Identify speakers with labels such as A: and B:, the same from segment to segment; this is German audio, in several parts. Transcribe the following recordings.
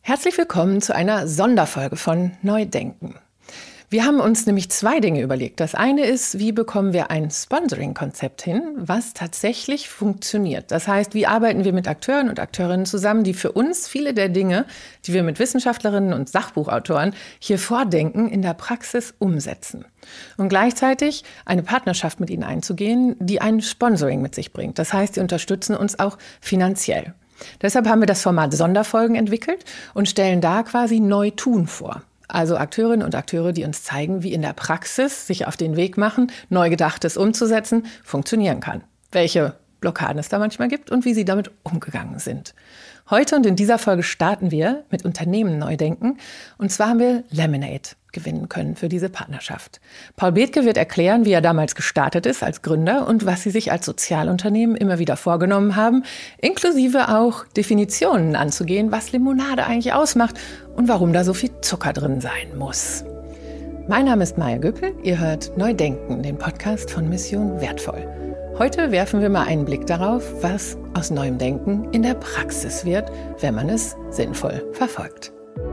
A: Herzlich willkommen zu einer Sonderfolge von Neudenken. Wir haben uns nämlich zwei Dinge überlegt. Das eine ist, wie bekommen wir ein Sponsoring-Konzept hin, was tatsächlich funktioniert. Das heißt, wie arbeiten wir mit Akteuren und Akteurinnen zusammen, die für uns viele der Dinge, die wir mit Wissenschaftlerinnen und Sachbuchautoren hier vordenken, in der Praxis umsetzen. Und gleichzeitig eine Partnerschaft mit ihnen einzugehen, die ein Sponsoring mit sich bringt. Das heißt, sie unterstützen uns auch finanziell. Deshalb haben wir das Format Sonderfolgen entwickelt und stellen da quasi Neutun vor. Also Akteurinnen und Akteure, die uns zeigen, wie in der Praxis sich auf den Weg machen, Neugedachtes umzusetzen, funktionieren kann. Welche Blockaden es da manchmal gibt und wie sie damit umgegangen sind. Heute und in dieser Folge starten wir mit Unternehmen Neudenken. Und zwar haben wir Lemonade gewinnen können für diese Partnerschaft. Paul Bethke wird erklären, wie er damals gestartet ist als Gründer und was sie sich als Sozialunternehmen immer wieder vorgenommen haben, inklusive auch Definitionen anzugehen, was Limonade eigentlich ausmacht und warum da so viel Zucker drin sein muss. Mein Name ist Maja Göppel, ihr hört Neudenken, den Podcast von Mission Wertvoll. Heute werfen wir mal einen Blick darauf, was aus neuem Denken in der Praxis wird, wenn man es sinnvoll verfolgt.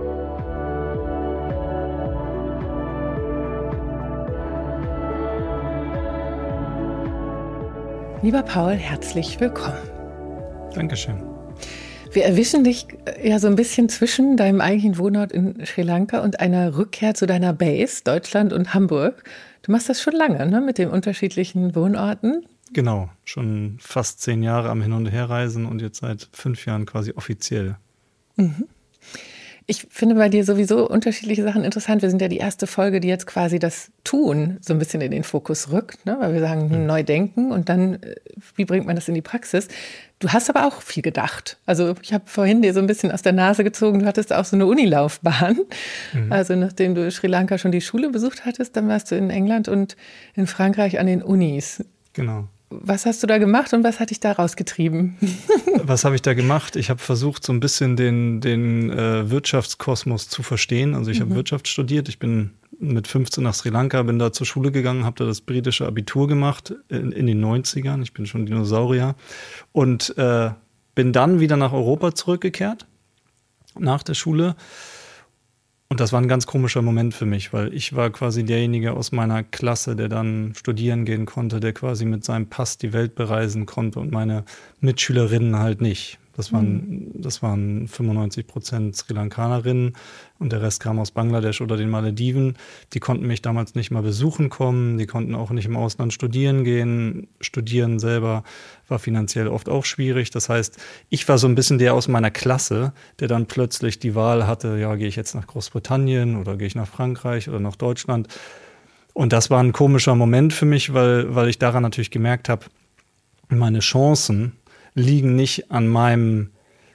A: Lieber Paul, herzlich willkommen.
B: Dankeschön.
A: Wir erwischen dich ja so ein bisschen zwischen deinem eigentlichen Wohnort in Sri Lanka und einer Rückkehr zu deiner Base, Deutschland und Hamburg. Du machst das schon lange, ne, mit den unterschiedlichen Wohnorten.
B: Genau, schon fast 10 Jahre am Hin- und Herreisen und jetzt seit 5 Jahren quasi offiziell.
A: Mhm. Ich finde bei dir sowieso unterschiedliche Sachen interessant. Wir sind ja die erste Folge, die jetzt quasi das Tun so ein bisschen in den Fokus rückt, ne? Weil wir sagen, neu denken und dann, wie bringt man das in die Praxis? Du hast aber auch viel gedacht. Also ich habe vorhin dir so ein bisschen aus der Nase gezogen, du hattest auch so eine Unilaufbahn. Also nachdem du Sri Lanka schon die Schule besucht hattest, dann warst du in England und in Frankreich an den Unis.
B: Genau.
A: Was hast du da gemacht und was hat dich da rausgetrieben?
B: Was habe ich da gemacht? Ich habe versucht, so ein bisschen den Wirtschaftskosmos zu verstehen. Also ich habe Wirtschaft studiert. Ich bin mit 15 nach Sri Lanka, bin da zur Schule gegangen, habe da das britische Abitur gemacht in den 90ern. Ich bin schon Dinosaurier. Und bin dann wieder nach Europa zurückgekehrt, nach der Schule. Und das war ein ganz komischer Moment für mich, weil ich war quasi derjenige aus meiner Klasse, der dann studieren gehen konnte, der quasi mit seinem Pass die Welt bereisen konnte und meine Mitschülerinnen halt nicht. Das waren 95% Sri Lankanerinnen und der Rest kam aus Bangladesch oder den Malediven. Die konnten mich damals nicht mal besuchen kommen, die konnten auch nicht im Ausland studieren gehen. Studieren selber war finanziell oft auch schwierig. Das heißt, ich war so ein bisschen der aus meiner Klasse, der dann plötzlich die Wahl hatte, ja, gehe ich jetzt nach Großbritannien oder gehe ich nach Frankreich oder nach Deutschland. Und das war ein komischer Moment für mich, weil ich daran natürlich gemerkt habe, meine Chancen liegen nicht an meinem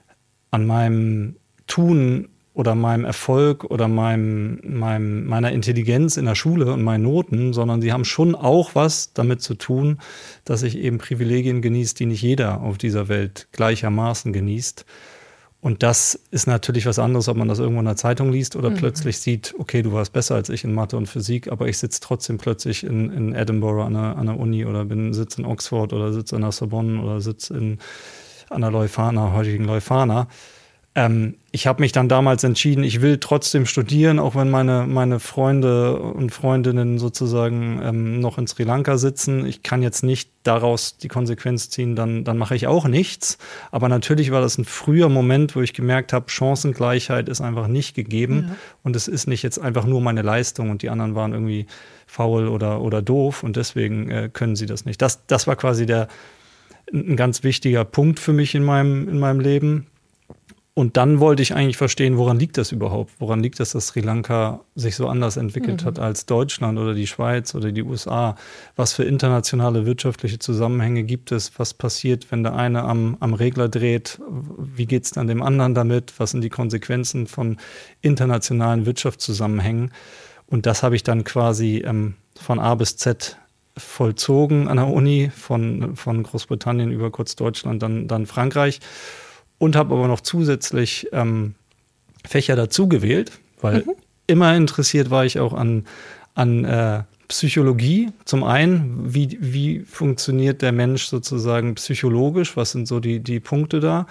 B: Tun oder meinem Erfolg oder meiner Intelligenz in der Schule und meinen Noten, sondern sie haben schon auch was damit zu tun, dass ich eben Privilegien genieße, die nicht jeder auf dieser Welt gleichermaßen genießt. Und das ist natürlich was anderes, ob man das irgendwo in der Zeitung liest oder plötzlich sieht, okay, du warst besser als ich in Mathe und Physik, aber ich sitze trotzdem plötzlich in Edinburgh an der Uni oder sitze in Oxford oder sitze an der Sorbonne oder sitze an der Leuphana, heutigen Leuphana. Ich habe mich dann damals entschieden, ich will trotzdem studieren, auch wenn meine Freunde und Freundinnen sozusagen noch in Sri Lanka sitzen. Ich kann jetzt nicht daraus die Konsequenz ziehen, dann mache ich auch nichts. Aber natürlich war das ein früher Moment, wo ich gemerkt habe, Chancengleichheit ist einfach nicht gegeben. Ja. Und es ist nicht jetzt einfach nur meine Leistung und die anderen waren irgendwie faul oder doof und deswegen können sie das nicht. Das war quasi ein ganz wichtiger Punkt für mich in meinem Leben. Und dann wollte ich eigentlich verstehen, woran liegt das überhaupt? Woran liegt es, dass Sri Lanka sich so anders entwickelt hat als Deutschland oder die Schweiz oder die USA? Was für internationale wirtschaftliche Zusammenhänge gibt es? Was passiert, wenn der eine am Regler dreht? Wie geht es dann dem anderen damit? Was sind die Konsequenzen von internationalen Wirtschaftszusammenhängen? Und das habe ich dann quasi von A bis Z vollzogen an der Uni, von Großbritannien über kurz Deutschland, dann Frankreich. Und habe aber noch zusätzlich Fächer dazu gewählt, weil immer interessiert war ich auch an Psychologie. Zum einen, wie funktioniert der Mensch sozusagen psychologisch, was sind so die Punkte da?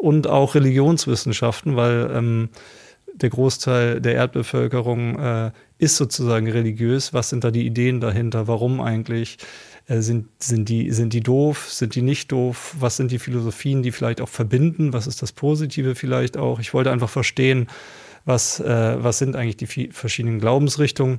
B: und auch Religionswissenschaften, weil der Großteil der Erdbevölkerung ist sozusagen religiös. Was sind da die Ideen dahinter? Warum eigentlich? Sind die doof? Sind die nicht doof? Was sind die Philosophien, die vielleicht auch verbinden? Was ist das Positive vielleicht auch? Ich wollte einfach verstehen, was sind eigentlich die verschiedenen Glaubensrichtungen.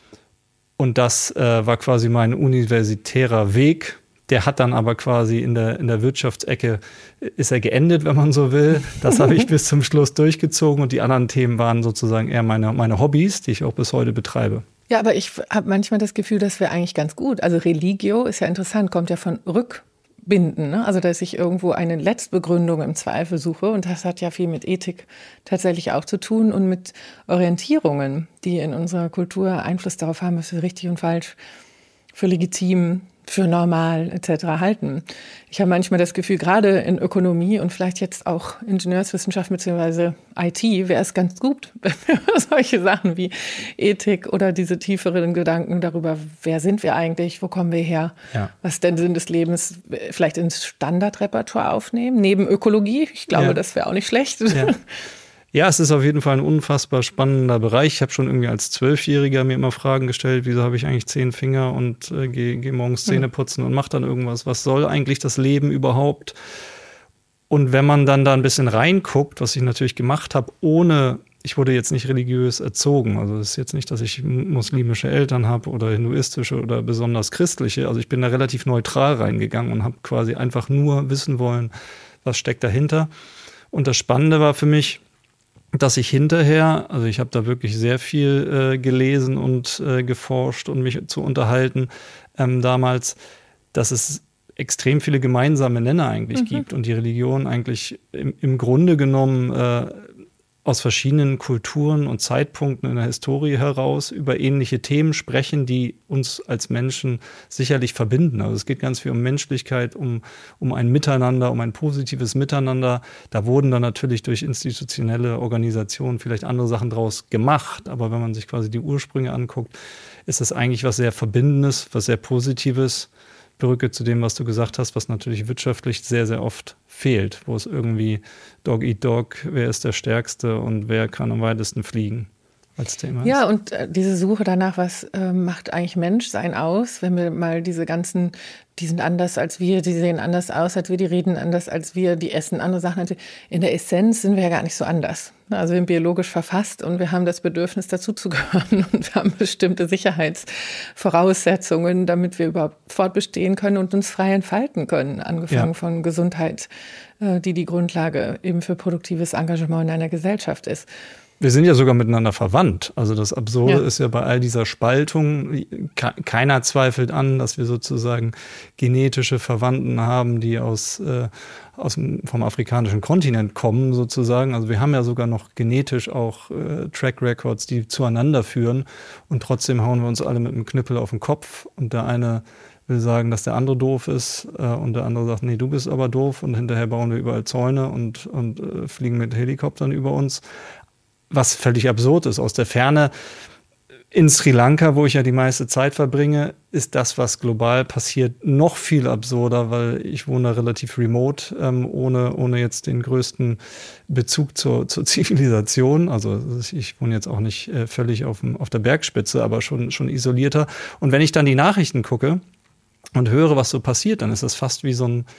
B: Und das war quasi mein universitärer Weg. Der hat dann aber quasi in der Wirtschaftsecke ist er geendet, wenn man so will. Das habe ich bis zum Schluss durchgezogen und die anderen Themen waren sozusagen eher meine Hobbys, die ich auch bis heute betreibe.
A: Ja, aber ich habe manchmal das Gefühl, das wäre eigentlich ganz gut. Also Religio ist ja interessant, kommt ja von Rückbinden, ne? Also dass ich irgendwo eine Letztbegründung im Zweifel suche und das hat ja viel mit Ethik tatsächlich auch zu tun und mit Orientierungen, die in unserer Kultur Einfluss darauf haben, was wir richtig und falsch, für legitim, für normal etc. halten. Ich habe manchmal das Gefühl, gerade in Ökonomie und vielleicht jetzt auch Ingenieurswissenschaft bzw. IT wäre es ganz gut, wenn wir solche Sachen wie Ethik oder diese tieferen Gedanken darüber, wer sind wir eigentlich, wo kommen wir her, was denn Sinn des Lebens vielleicht ins Standardrepertoire aufnehmen, neben Ökologie. Ich glaube, das wäre auch nicht schlecht.
B: Ja. Ja, es ist auf jeden Fall ein unfassbar spannender Bereich. Ich habe schon irgendwie als 12-Jähriger mir immer Fragen gestellt, wieso habe ich eigentlich 10 Finger und gehe morgens Zähne putzen und mache dann irgendwas. Was soll eigentlich das Leben überhaupt? Und wenn man dann da ein bisschen reinguckt, was ich natürlich gemacht habe, ich wurde jetzt nicht religiös erzogen. Also es ist jetzt nicht, dass ich muslimische Eltern habe oder hinduistische oder besonders christliche. Also ich bin da relativ neutral reingegangen und habe quasi einfach nur wissen wollen, was steckt dahinter. Und das Spannende war für mich, dass ich hinterher, also ich habe da wirklich sehr viel gelesen und geforscht und mich zu unterhalten damals, dass es extrem viele gemeinsame Nenner eigentlich gibt und die Religion eigentlich im Grunde genommen aus verschiedenen Kulturen und Zeitpunkten in der Historie heraus über ähnliche Themen sprechen, die uns als Menschen sicherlich verbinden. Also es geht ganz viel um Menschlichkeit, um ein Miteinander, um ein positives Miteinander. Da wurden dann natürlich durch institutionelle Organisationen vielleicht andere Sachen draus gemacht. Aber wenn man sich quasi die Ursprünge anguckt, ist das eigentlich was sehr Verbindendes, was sehr Positives. Brücke zu dem, was du gesagt hast, was natürlich wirtschaftlich sehr, sehr oft fehlt, wo es irgendwie Dog eat Dog, wer ist der Stärkste und wer kann am weitesten fliegen als Thema ist.
A: Ja, und diese Suche danach, was macht eigentlich Menschsein aus, wenn wir mal die sind anders als wir, die sehen anders aus als wir, die reden anders als wir, die essen andere Sachen. In der Essenz sind wir ja gar nicht so anders. Also wir sind biologisch verfasst und wir haben das Bedürfnis, dazuzugehören und wir haben bestimmte Sicherheitsvoraussetzungen, damit wir überhaupt fortbestehen können und uns frei entfalten können, angefangen von Gesundheit, die Grundlage eben für produktives Engagement in einer Gesellschaft ist.
B: Wir sind ja sogar miteinander verwandt. Also das Absurde ist ja bei all dieser Spaltung, keiner zweifelt an, dass wir sozusagen genetische Verwandten haben, die vom afrikanischen Kontinent kommen sozusagen. Also wir haben ja sogar noch genetisch auch Track Records, die zueinander führen und trotzdem hauen wir uns alle mit einem Knüppel auf den Kopf und der eine will sagen, dass der andere doof ist und der andere sagt, nee, du bist aber doof und hinterher bauen wir überall Zäune und fliegen mit Helikoptern über uns. Was völlig absurd ist. Aus der Ferne in Sri Lanka, wo ich ja die meiste Zeit verbringe, ist das, was global passiert, noch viel absurder, weil ich wohne relativ remote, ohne jetzt den größten Bezug zur Zivilisation. Also ich wohne jetzt auch nicht völlig auf der Bergspitze, aber schon isolierter. Und wenn ich dann die Nachrichten gucke und höre, was so passiert, dann ist das fast wie so ein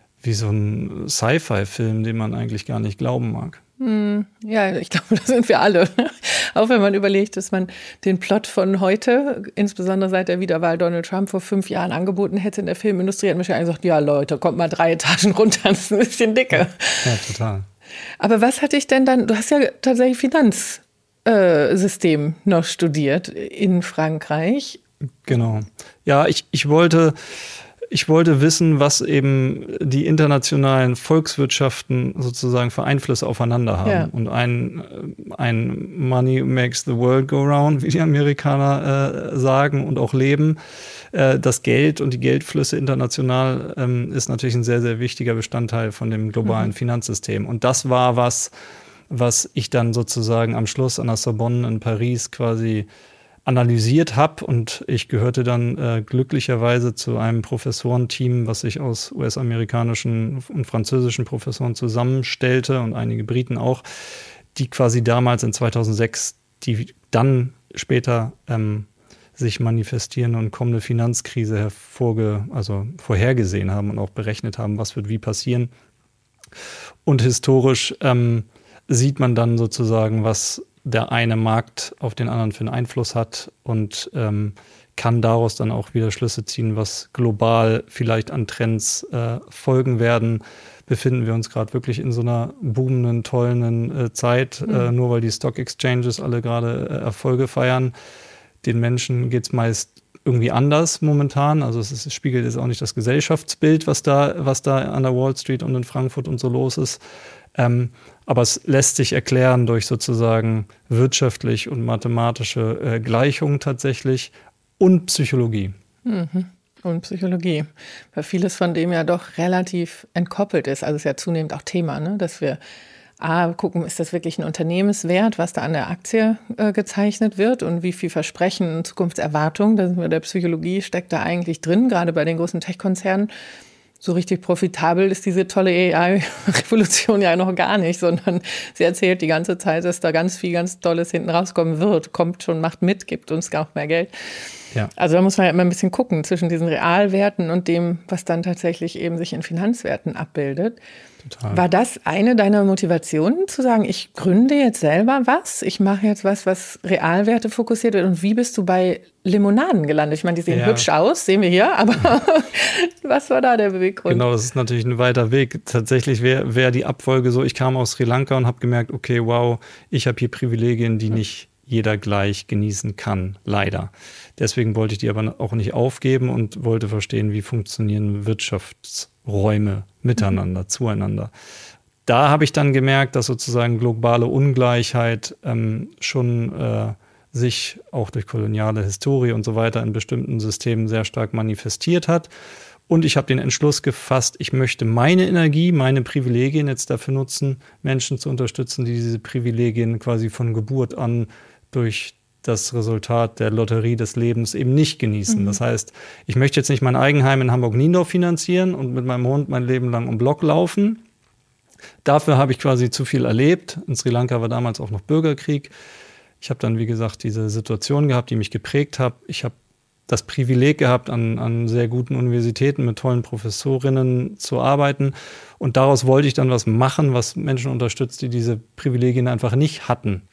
B: Sci-Fi-Film, den man eigentlich gar nicht glauben mag.
A: Ja, ich glaube, da sind wir alle. Auch wenn man überlegt, dass man den Plot von heute, insbesondere seit der Wiederwahl Donald Trump vor 5 Jahren angeboten hätte in der Filmindustrie, hat man wahrscheinlich gesagt, ja Leute, kommt mal 3 Etagen runter, das ist ein bisschen dicker.
B: Ja, total.
A: Aber was hatte ich denn dann, du hast ja tatsächlich Finanzsystem noch studiert in Frankreich.
B: Genau. Ja, ich wollte wissen, was eben die internationalen Volkswirtschaften sozusagen für Einflüsse aufeinander haben. Ja. Und ein Money makes the world go round, wie die Amerikaner sagen und auch leben. Das Geld und die Geldflüsse international ist natürlich ein sehr, sehr wichtiger Bestandteil von dem globalen Finanzsystem. Und das war was ich dann sozusagen am Schluss an der Sorbonne in Paris quasi analysiert habe. Und ich gehörte dann glücklicherweise zu einem Professorenteam, was sich aus US-amerikanischen und französischen Professoren zusammenstellte und einige Briten auch, die quasi damals in 2006, die dann später sich manifestieren und kommende Finanzkrise vorhergesehen haben und auch berechnet haben, was wird wie passieren. Und historisch sieht man dann sozusagen, was der eine Markt auf den anderen für einen Einfluss hat und kann daraus dann auch wieder Schlüsse ziehen, was global vielleicht an Trends folgen werden. Befinden wir uns gerade wirklich in so einer boomenden, tollen Zeit, nur weil die Stock Exchanges alle gerade Erfolge feiern. Den Menschen geht es meist irgendwie anders momentan. Also es spiegelt jetzt auch nicht das Gesellschaftsbild, was da an der Wall Street und in Frankfurt und so los ist. Aber es lässt sich erklären durch sozusagen wirtschaftlich und mathematische Gleichungen tatsächlich und Psychologie.
A: Mhm. Und Psychologie, weil vieles von dem ja doch relativ entkoppelt ist. Also es ist ja zunehmend auch Thema, ne? Dass wir gucken, ist das wirklich ein Unternehmenswert, was da an der Aktie gezeichnet wird und wie viel Versprechen und Zukunftserwartungen, da sind wir der Psychologie, steckt da eigentlich drin, gerade bei den großen Tech-Konzernen. So richtig profitabel ist diese tolle AI-Revolution ja noch gar nicht, sondern sie erzählt die ganze Zeit, dass da ganz viel, ganz Tolles hinten rauskommen wird, kommt schon, macht mit, gibt uns auch mehr Geld. Ja. Also da muss man ja immer ein bisschen gucken zwischen diesen Realwerten und dem, was dann tatsächlich eben sich in Finanzwerten abbildet. Total. War das eine deiner Motivationen, zu sagen, ich gründe jetzt selber was, ich mache jetzt was Realwerte fokussiert wird? Und wie bist du bei Limonaden gelandet? Ich meine, die sehen hübsch aus, sehen wir hier, aber was war da der Beweggrund?
B: Genau, das ist natürlich ein weiter Weg. Tatsächlich wäre die Abfolge so, ich kam aus Sri Lanka und habe gemerkt, okay, wow, ich habe hier Privilegien, die nicht jeder gleich genießen kann, leider. Deswegen wollte ich die aber auch nicht aufgeben und wollte verstehen, wie funktionieren Wirtschaftsräume miteinander, zueinander. Da habe ich dann gemerkt, dass sozusagen globale Ungleichheit schon sich auch durch koloniale Historie und so weiter in bestimmten Systemen sehr stark manifestiert hat. Und ich habe den Entschluss gefasst, ich möchte meine Energie, meine Privilegien jetzt dafür nutzen, Menschen zu unterstützen, die diese Privilegien quasi von Geburt an durch das Resultat der Lotterie des Lebens eben nicht genießen. Das heißt, ich möchte jetzt nicht mein Eigenheim in Hamburg-Niendorf finanzieren und mit meinem Hund mein Leben lang um Block laufen. Dafür habe ich quasi zu viel erlebt. In Sri Lanka war damals auch noch Bürgerkrieg. Ich habe dann, wie gesagt, diese Situation gehabt, die mich geprägt hat. Ich habe das Privileg gehabt, an sehr guten Universitäten mit tollen Professorinnen zu arbeiten. Und daraus wollte ich dann was machen, was Menschen unterstützt, die diese Privilegien einfach nicht hatten.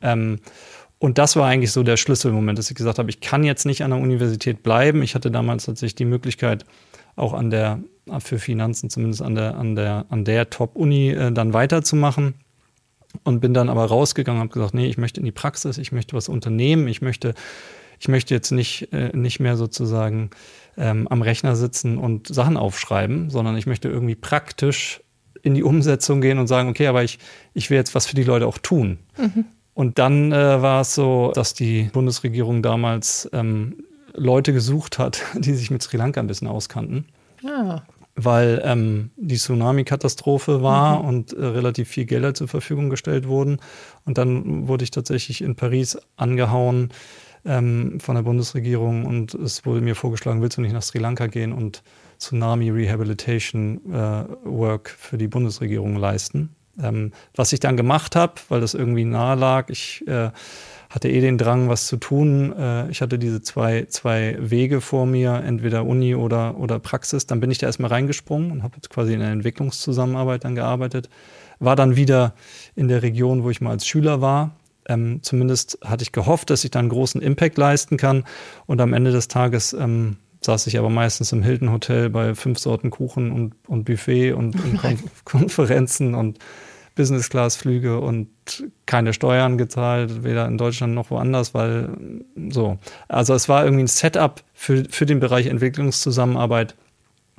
B: Und das war eigentlich so der Schlüsselmoment, dass ich gesagt habe, ich kann jetzt nicht an der Universität bleiben. Ich hatte damals tatsächlich die Möglichkeit, auch für Finanzen zumindest an der Top-Uni dann weiterzumachen. Und bin dann aber rausgegangen und habe gesagt, nee, ich möchte in die Praxis, ich möchte was unternehmen, ich möchte jetzt nicht mehr sozusagen am Rechner sitzen und Sachen aufschreiben, sondern ich möchte irgendwie praktisch in die Umsetzung gehen und sagen, okay, aber ich will jetzt was für die Leute auch tun. Mhm. Und dann war es so, dass die Bundesregierung damals Leute gesucht hat, die sich mit Sri Lanka ein bisschen auskannten. Ja. Weil die Tsunami-Katastrophe war und relativ viel Gelder zur Verfügung gestellt wurden. Und dann wurde ich tatsächlich in Paris angehauen von der Bundesregierung und es wurde mir vorgeschlagen, willst du nicht nach Sri Lanka gehen und Tsunami Rehabilitation Work für die Bundesregierung leisten. Was ich dann gemacht habe, weil das irgendwie nahe lag, ich hatte den Drang, was zu tun. Ich hatte diese zwei Wege vor mir, entweder Uni oder Praxis. Dann bin ich da erstmal reingesprungen und habe jetzt quasi in der Entwicklungszusammenarbeit dann gearbeitet. War dann wieder in der Region, wo ich mal als Schüler war. Zumindest hatte ich gehofft, dass ich da einen großen Impact leisten kann. Und am Ende des Tages saß ich aber meistens im Hilton Hotel bei 5 Sorten Kuchen und Buffet und Konferenzen und Business-Class-Flüge und keine Steuern gezahlt, weder in Deutschland noch woanders, weil so. Also es war irgendwie ein Setup für den Bereich Entwicklungszusammenarbeit,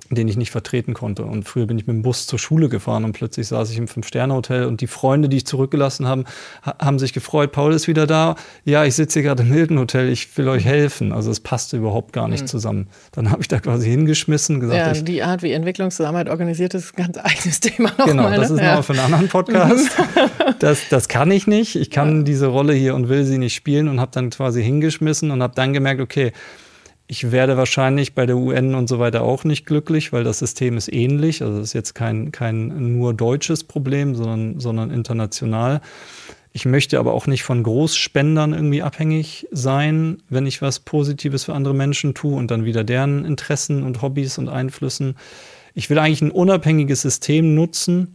B: den ich nicht vertreten konnte. Und früher bin ich mit dem Bus zur Schule gefahren und plötzlich saß ich im 5-Sterne-Hotel und die Freunde, die ich zurückgelassen habe, haben sich gefreut, Paul ist wieder da. Ja, ich sitze hier gerade im Hilton-Hotel, ich will euch helfen. Also es passte überhaupt gar nicht zusammen. Dann habe ich da quasi hingeschmissen, gesagt,
A: die Art, wie Entwicklungszusammenarbeit organisiert ist, ein ganz eigenes Thema noch.
B: Genau, das ist noch für einen anderen Podcast. Das kann ich nicht. Ich kann diese Rolle hier und will sie nicht spielen und habe dann quasi hingeschmissen und habe dann gemerkt, okay, ich werde wahrscheinlich bei der UN und so weiter auch nicht glücklich, weil das System ist ähnlich. Also es ist jetzt kein nur deutsches Problem, sondern international. Ich möchte aber auch nicht von Großspendern irgendwie abhängig sein, wenn ich was Positives für andere Menschen tue und dann wieder deren Interessen und Hobbys und Einflüssen. Ich will eigentlich ein unabhängiges System nutzen,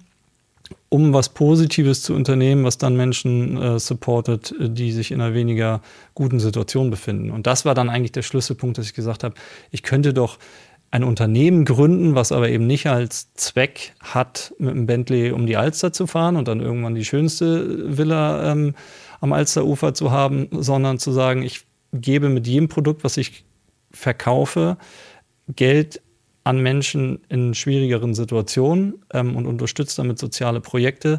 B: um was Positives zu unternehmen, was dann Menschen supportet, die sich in einer weniger guten Situation befinden. Und das war dann eigentlich der Schlüsselpunkt, dass ich gesagt habe, ich könnte doch ein Unternehmen gründen, was aber eben nicht als Zweck hat, mit einem Bentley um die Alster zu fahren und dann irgendwann die schönste Villa am Alsterufer zu haben, sondern zu sagen, ich gebe mit jedem Produkt, was ich verkaufe, Geld an Menschen in schwierigeren Situationen und unterstützt damit soziale Projekte.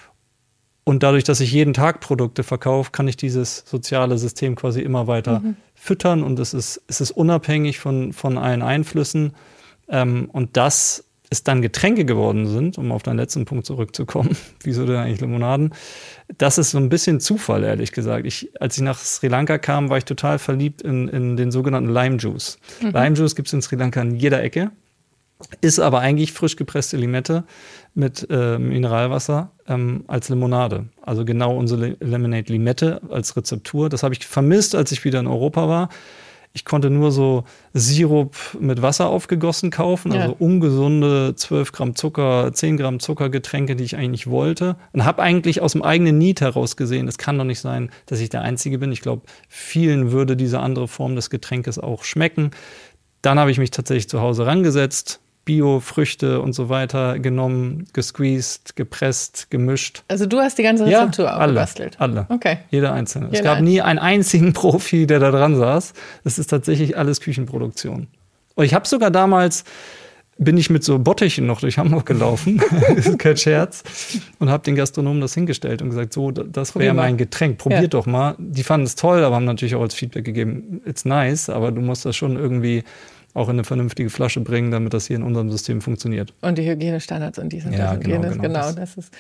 B: Und dadurch, dass ich jeden Tag Produkte verkaufe, kann ich dieses soziale System quasi immer weiter füttern und es ist unabhängig von allen Einflüssen. Und das ist dann Getränke geworden sind, um auf deinen letzten Punkt zurückzukommen. Wieso denn eigentlich Limonaden? Das ist so ein bisschen Zufall, ehrlich gesagt. Als ich nach Sri Lanka kam, war ich total verliebt in den sogenannten Lime Juice. Lime Juice gibt es in Sri Lanka in jeder Ecke, ist aber eigentlich frisch gepresste Limette mit Mineralwasser als Limonade. Also genau unsere Lemonade Limette als Rezeptur. Das habe ich vermisst, als ich wieder in Europa war. Ich konnte nur so Sirup mit Wasser aufgegossen kaufen, also ungesunde 12 Gramm Zucker, 10 Gramm Zuckergetränke, die ich eigentlich nicht wollte. Und habe eigentlich aus dem eigenen Need heraus gesehen, es kann doch nicht sein, dass ich der Einzige bin. Ich glaube, vielen würde diese andere Form des Getränkes auch schmecken. Dann habe ich mich tatsächlich zu Hause rangesetzt, Bio-Früchte und so weiter genommen, gesqueezed, gepresst, gemischt.
A: Also du hast die ganze Rezeptur auch gebastelt?
B: Alle.
A: Okay.
B: Jeder Einzelne. Es gab nie einen einzigen Profi, der da dran saß. Es ist tatsächlich alles Küchenproduktion. Und ich habe sogar damals, bin ich mit so Bottichen noch durch Hamburg gelaufen, das ist kein Scherz, und habe den Gastronomen das hingestellt und gesagt, so, das wäre mein Getränk, probiert doch mal. Die fanden es toll, aber haben natürlich auch als Feedback gegeben, it's nice, aber du musst das schon irgendwie auch in eine vernünftige Flasche bringen, damit das hier in unserem System funktioniert.
A: Und die Hygienestandards und dies und
B: das
A: und jenes. Genau, das ist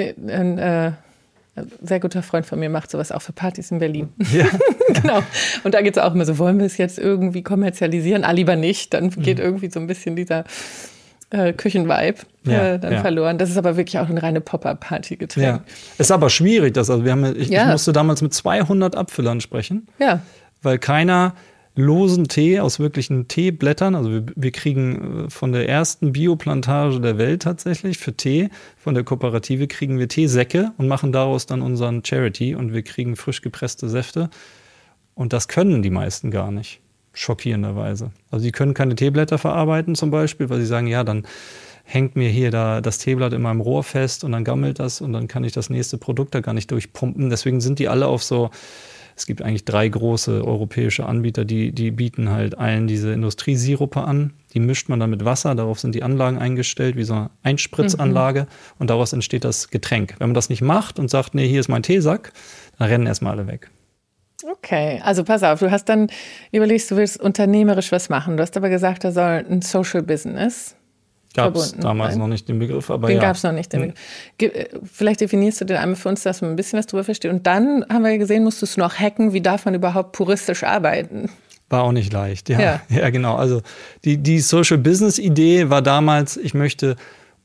A: ein sehr guter Freund von mir, macht sowas auch für Partys in Berlin. Ja. Genau. Und da geht es auch immer so, wollen wir es jetzt irgendwie kommerzialisieren? Lieber nicht. Dann geht irgendwie so ein bisschen dieser Küchenvibe verloren. Das ist aber wirklich auch eine reine Pop-Up-Party-Getränk. Ja.
B: Ist aber schwierig. Ich musste damals mit 200 Abfüllern sprechen, weil keiner losen Tee aus wirklichen Teeblättern. Also wir kriegen von der ersten Bioplantage der Welt tatsächlich für Tee, von der Kooperative kriegen wir Teesäcke und machen daraus dann unseren Charity und wir kriegen frisch gepresste Säfte. Und das können die meisten gar nicht, schockierenderweise. Also die können keine Teeblätter verarbeiten zum Beispiel, weil sie sagen, ja, dann hängt mir hier da das Teeblatt in meinem Rohr fest und dann gammelt das und dann kann ich das nächste Produkt da gar nicht durchpumpen. Deswegen sind die alle auf so. Es gibt eigentlich 3 große europäische Anbieter, die bieten halt allen diese Industriesirupe an. Die mischt man dann mit Wasser, darauf sind die Anlagen eingestellt, wie so eine Einspritzanlage. Und daraus entsteht das Getränk. Wenn man das nicht macht und sagt, nee, hier ist mein Teesack, dann rennen erstmal alle weg.
A: Okay, also pass auf, du hast dann überlegst, du willst unternehmerisch was machen. Du hast aber gesagt, da soll ein Social Business
B: gab es damals noch nicht den Begriff, aber
A: den gab es noch nicht. Vielleicht definierst du den einmal für uns, dass man ein bisschen was drüber versteht. Und dann haben wir gesehen, musstest du noch hacken, wie darf man überhaupt puristisch arbeiten?
B: War auch nicht leicht, ja, genau. Also die Social-Business-Idee war damals, ich möchte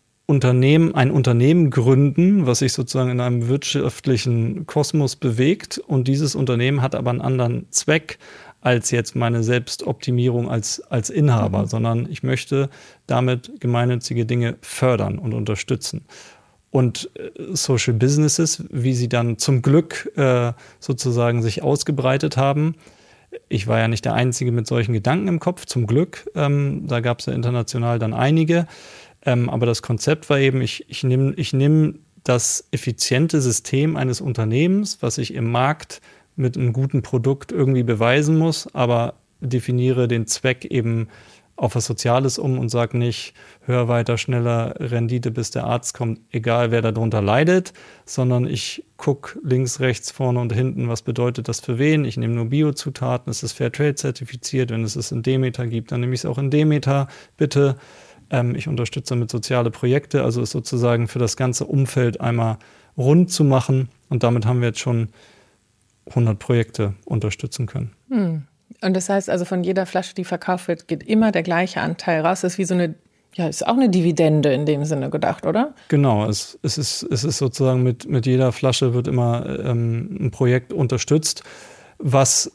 B: ein Unternehmen gründen, was sich sozusagen in einem wirtschaftlichen Kosmos bewegt. Und dieses Unternehmen hat aber einen anderen Zweck als jetzt meine Selbstoptimierung als Inhaber, sondern ich möchte damit gemeinnützige Dinge fördern und unterstützen. Und Social Businesses, wie sie dann zum Glück sozusagen sich ausgebreitet haben, ich war ja nicht der Einzige mit solchen Gedanken im Kopf, zum Glück, da gab es ja international dann einige, aber das Konzept war eben, ich nehm das effiziente System eines Unternehmens, was ich im Markt mit einem guten Produkt irgendwie beweisen muss, aber definiere den Zweck eben auf was Soziales und sage nicht, höher, weiter, schneller, Rendite, bis der Arzt kommt, egal wer darunter leidet, sondern ich gucke links, rechts, vorne und hinten, was bedeutet das für wen. Ich nehme nur Biozutaten, es ist Fairtrade zertifiziert, wenn es in Demeter gibt, dann nehme ich es auch in Demeter, bitte. Ich unterstütze damit soziale Projekte, also es sozusagen für das ganze Umfeld einmal rund zu machen und damit haben wir jetzt schon 100 Projekte unterstützen können.
A: Und das heißt also, von jeder Flasche, die verkauft wird, geht immer der gleiche Anteil raus. Das ist wie so eine, ist auch eine Dividende in dem Sinne gedacht, oder?
B: Genau, es ist sozusagen mit jeder Flasche wird immer ein Projekt unterstützt, was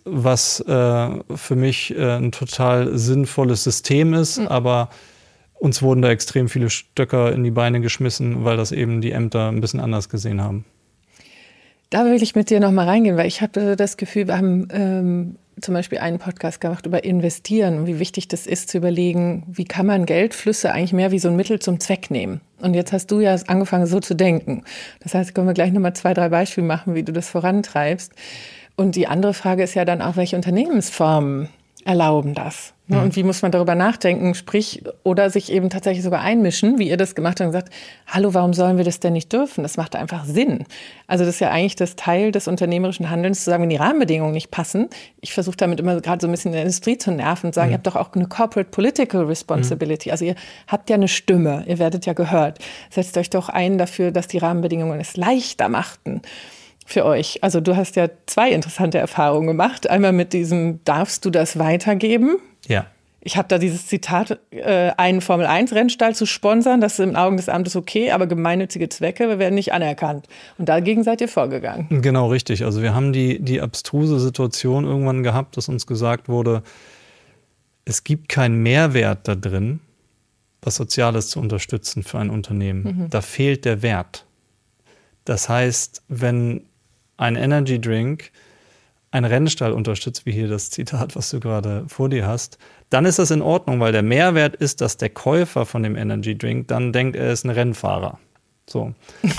B: für mich ein total sinnvolles System ist, aber uns wurden da extrem viele Stöcker in die Beine geschmissen, weil das eben die Ämter ein bisschen anders gesehen haben.
A: Da will ich mit dir nochmal reingehen, weil ich habe das Gefühl, wir haben zum Beispiel einen Podcast gemacht über Investieren und wie wichtig das ist, zu überlegen, wie kann man Geldflüsse eigentlich mehr wie so ein Mittel zum Zweck nehmen. Und jetzt hast du ja angefangen, so zu denken. Das heißt, können wir gleich nochmal 2, 3 Beispiele machen, wie du das vorantreibst. Und die andere Frage ist ja dann auch, welche Unternehmensformen erlauben das? Und wie muss man darüber nachdenken, sprich, oder sich eben tatsächlich sogar einmischen, wie ihr das gemacht habt und gesagt, hallo, warum sollen wir das denn nicht dürfen? Das macht einfach Sinn. Also das ist ja eigentlich das Teil des unternehmerischen Handelns, zu sagen, wenn die Rahmenbedingungen nicht passen. Ich versuche damit immer gerade so ein bisschen in der Industrie zu nerven und sagen, ihr habt doch auch eine Corporate Political Responsibility. Also ihr habt ja eine Stimme, ihr werdet ja gehört. Setzt euch doch ein dafür, dass die Rahmenbedingungen es leichter machten für euch. Also du hast ja 2 interessante Erfahrungen gemacht. Einmal mit diesem, darfst du das weitergeben?
B: Ja.
A: Ich habe da dieses Zitat, einen Formel-1-Rennstall zu sponsern, das ist in Augen des Amtes okay, aber gemeinnützige Zwecke werden nicht anerkannt. Und dagegen seid ihr vorgegangen.
B: Genau, richtig. Also wir haben die abstruse Situation irgendwann gehabt, dass uns gesagt wurde, es gibt keinen Mehrwert da drin, was Soziales zu unterstützen für ein Unternehmen. Da fehlt der Wert. Das heißt, wenn ein Energy Drink einen Rennstall unterstützt, wie hier das Zitat, was du gerade vor dir hast, dann ist das in Ordnung, weil der Mehrwert ist, dass der Käufer von dem Energy Drink dann denkt, er ist ein Rennfahrer. So.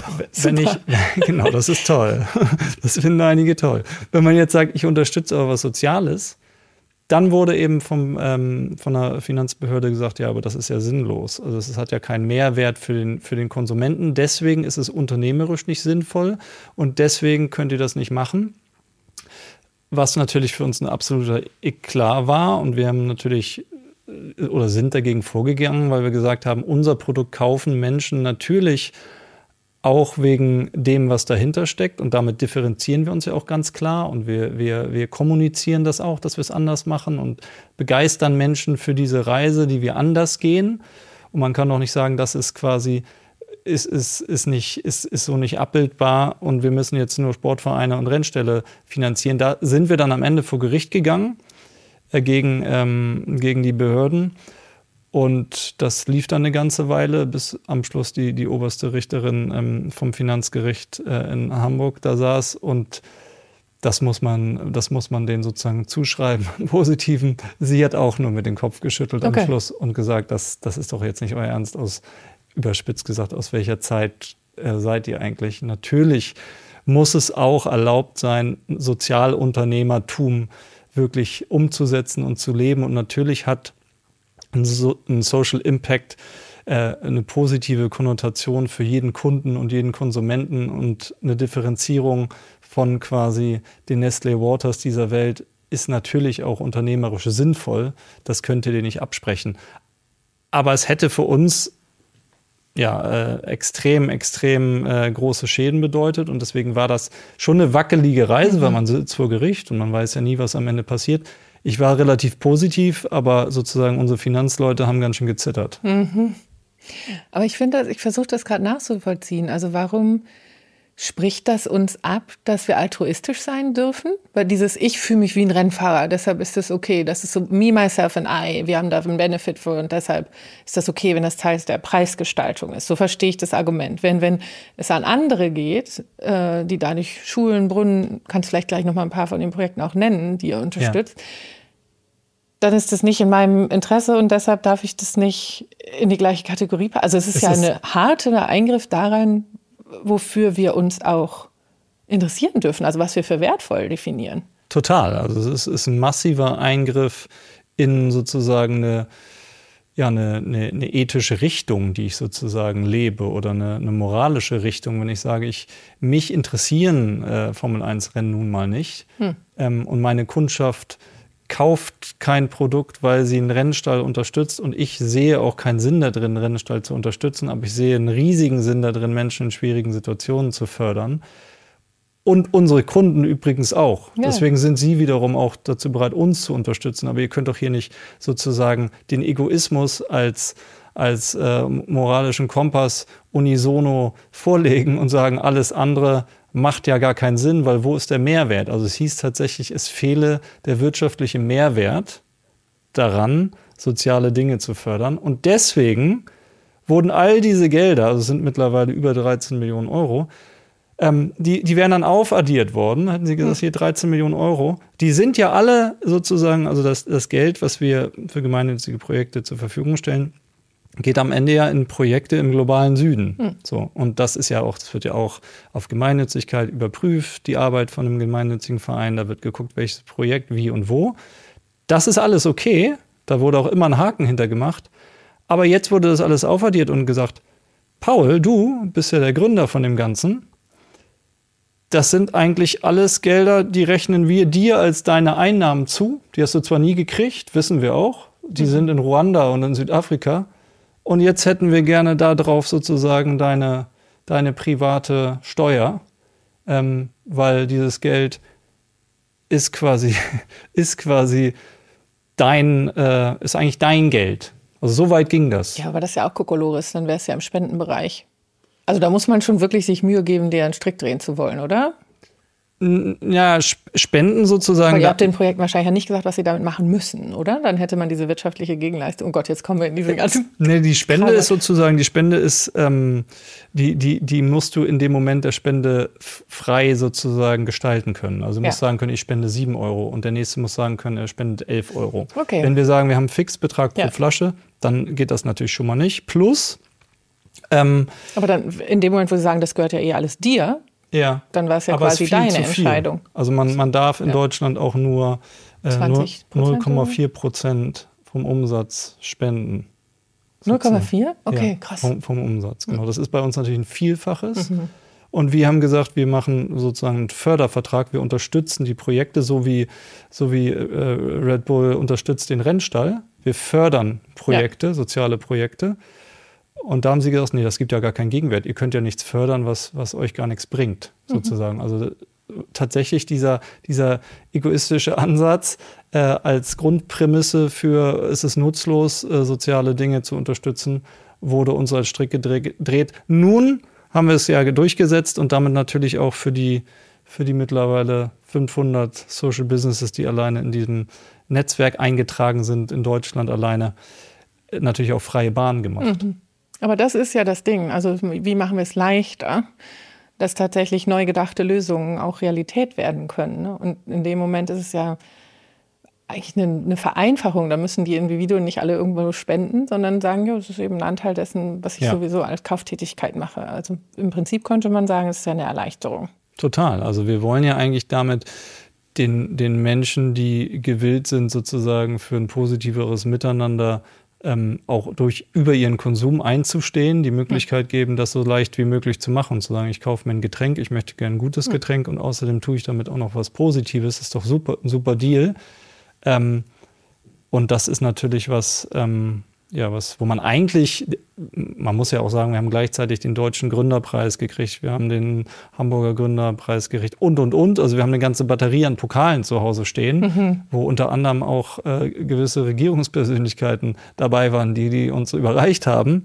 B: Genau, das ist toll. Das finden einige toll. Wenn man jetzt sagt, ich unterstütze aber was Soziales, dann wurde eben von der Finanzbehörde gesagt, ja, aber das ist ja sinnlos. Also es hat ja keinen Mehrwert für den Konsumenten. Deswegen ist es unternehmerisch nicht sinnvoll und deswegen könnt ihr das nicht machen. Was natürlich für uns ein absoluter Eklat war und wir haben natürlich oder sind dagegen vorgegangen, weil wir gesagt haben, unser Produkt kaufen Menschen natürlich auch wegen dem, was dahinter steckt und damit differenzieren wir uns ja auch ganz klar und wir kommunizieren das auch, dass wir es anders machen und begeistern Menschen für diese Reise, die wir anders gehen und man kann auch nicht sagen, das ist quasi ist so nicht abbildbar und wir müssen jetzt nur Sportvereine und Rennställe finanzieren. Da sind wir dann am Ende vor Gericht gegangen gegen die Behörden und das lief dann eine ganze Weile, bis am Schluss die oberste Richterin vom Finanzgericht in Hamburg da saß und das muss man denen sozusagen zuschreiben, im Positiven. Sie hat auch nur mit dem Kopf geschüttelt am Schluss und gesagt, das ist doch jetzt nicht euer Ernst, überspitzt gesagt, aus welcher Zeit seid ihr eigentlich? Natürlich muss es auch erlaubt sein, Sozialunternehmertum wirklich umzusetzen und zu leben. Und natürlich hat ein Social Impact eine positive Konnotation für jeden Kunden und jeden Konsumenten und eine Differenzierung von quasi den Nestlé Waters dieser Welt ist natürlich auch unternehmerisch sinnvoll. Das könnt ihr dir nicht absprechen. Aber es hätte für uns extrem große Schäden bedeutet und deswegen war das schon eine wackelige Reise, weil man sitzt vor Gericht und man weiß ja nie, was am Ende passiert. Ich war relativ positiv, aber sozusagen unsere Finanzleute haben ganz schön gezittert.
A: Aber ich versuche das gerade nachzuvollziehen. Also warum spricht das uns ab, dass wir altruistisch sein dürfen? Weil ich fühle mich wie ein Rennfahrer, deshalb ist das okay. Das ist so me, myself and I. Wir haben da einen Benefit für und deshalb ist das okay, wenn das Teil der Preisgestaltung ist. So verstehe ich das Argument. Wenn es an andere geht, die dadurch Schulen, Brunnen, kannst vielleicht gleich noch mal ein paar von den Projekten auch nennen, die ihr unterstützt, dann ist das nicht in meinem Interesse und deshalb darf ich das nicht in die gleiche Kategorie packen. Also es ist ein harter Eingriff daran, wofür wir uns auch interessieren dürfen, also was wir für wertvoll definieren.
B: Total. Also es ist ein massiver Eingriff in sozusagen eine ethische Richtung, die ich sozusagen lebe oder eine moralische Richtung, wenn ich sage, mich interessieren Formel-1-Rennen nun mal nicht und meine Kundschaft kauft kein Produkt, weil sie einen Rennstall unterstützt und ich sehe auch keinen Sinn da drin, einen Rennstall zu unterstützen, aber ich sehe einen riesigen Sinn da drin, Menschen in schwierigen Situationen zu fördern. Und unsere Kunden übrigens auch. Ja. Deswegen sind sie wiederum auch dazu bereit, uns zu unterstützen. Aber ihr könnt doch hier nicht sozusagen den Egoismus als moralischen Kompass unisono vorlegen und sagen, alles andere macht ja gar keinen Sinn, weil wo ist der Mehrwert? Also es hieß tatsächlich, es fehle der wirtschaftliche Mehrwert daran, soziale Dinge zu fördern. Und deswegen wurden all diese Gelder, also es sind mittlerweile über 13 Millionen Euro, die wären dann aufaddiert worden, hatten sie gesagt, hier 13 Millionen Euro. Die sind ja alle sozusagen, also das Geld, was wir für gemeinnützige Projekte zur Verfügung stellen, geht am Ende ja in Projekte im globalen Süden. So, und das wird ja auch auf Gemeinnützigkeit überprüft, die Arbeit von einem gemeinnützigen Verein, da wird geguckt, welches Projekt, wie und wo. Das ist alles okay, da wurde auch immer ein Haken hintergemacht. Aber jetzt wurde das alles aufaddiert und gesagt, Paul, du bist ja der Gründer von dem Ganzen. Das sind eigentlich alles Gelder, die rechnen wir dir als deine Einnahmen zu. Die hast du zwar nie gekriegt, wissen wir auch. Die sind in Ruanda und in Südafrika. Und jetzt hätten wir gerne da drauf sozusagen deine private Steuer, weil dieses Geld ist eigentlich dein Geld. Also so weit ging das.
A: Ja, aber das ist ja auch Kokolores, dann wäre es ja im Spendenbereich. Also da muss man schon wirklich sich Mühe geben, dir einen Strick drehen zu wollen, oder?
B: Ja, Spenden sozusagen.
A: Aber ihr habt den Projekten wahrscheinlich ja nicht gesagt, was sie damit machen müssen, oder? Dann hätte man diese wirtschaftliche Gegenleistung. Oh Gott, jetzt kommen wir in diese ganzen...
B: Nee, die Spende ist die musst du in dem Moment der Spende frei sozusagen gestalten können. Also du musst sagen können, ich spende 7 Euro und der nächste muss sagen können, er spendet 11 Euro.
A: Okay.
B: Wenn wir sagen, wir haben einen Fixbetrag pro Flasche, dann geht das natürlich schon mal nicht. Plus...
A: aber dann in dem Moment, wo sie sagen, das gehört ja alles dir, dann war es ja quasi deine Entscheidung.
B: Also man darf in Deutschland auch nur 0,4% vom Umsatz spenden.
A: 0,4? Okay, krass.
B: Vom Umsatz, genau. Das ist bei uns natürlich ein Vielfaches. Und wir haben gesagt, wir machen sozusagen einen Fördervertrag, wir unterstützen die Projekte, so wie Red Bull unterstützt den Rennstall. Wir fördern Projekte, soziale Projekte. Und da haben sie gesagt, nee, das gibt ja gar keinen Gegenwert. Ihr könnt ja nichts fördern, was euch gar nichts bringt, sozusagen. Also tatsächlich dieser egoistische Ansatz als Grundprämisse für es ist nutzlos, soziale Dinge zu unterstützen, wurde uns als Strick gedreht. Nun haben wir es ja durchgesetzt und damit natürlich auch für die mittlerweile 500 Social Businesses, die alleine in diesem Netzwerk eingetragen sind, in Deutschland alleine, natürlich auch freie Bahn gemacht.
A: Aber das ist ja das Ding. Also wie machen wir es leichter, dass tatsächlich neu gedachte Lösungen auch Realität werden können. Ne? Und in dem Moment ist es ja eigentlich eine Vereinfachung. Da müssen die Individuen nicht alle irgendwo spenden, sondern sagen, ja, das ist eben ein Anteil dessen, was ich sowieso als Kauftätigkeit mache. Also im Prinzip könnte man sagen, es ist ja eine Erleichterung.
B: Total. Also wir wollen ja eigentlich damit den Menschen, die gewillt sind, sozusagen für ein positiveres Miteinander auch über ihren Konsum einzustehen, die Möglichkeit geben, das so leicht wie möglich zu machen und zu sagen, ich kaufe mir ein Getränk, ich möchte gerne ein gutes Getränk und außerdem tue ich damit auch noch was Positives, ist doch super, ein super Deal. Und das ist natürlich was, wo man eigentlich, man muss ja auch sagen, wir haben gleichzeitig den Deutschen Gründerpreis gekriegt, wir haben den Hamburger Gründerpreis gekriegt und. Also wir haben eine ganze Batterie an Pokalen zu Hause stehen, wo unter anderem auch gewisse Regierungspersönlichkeiten dabei waren, die uns überreicht haben.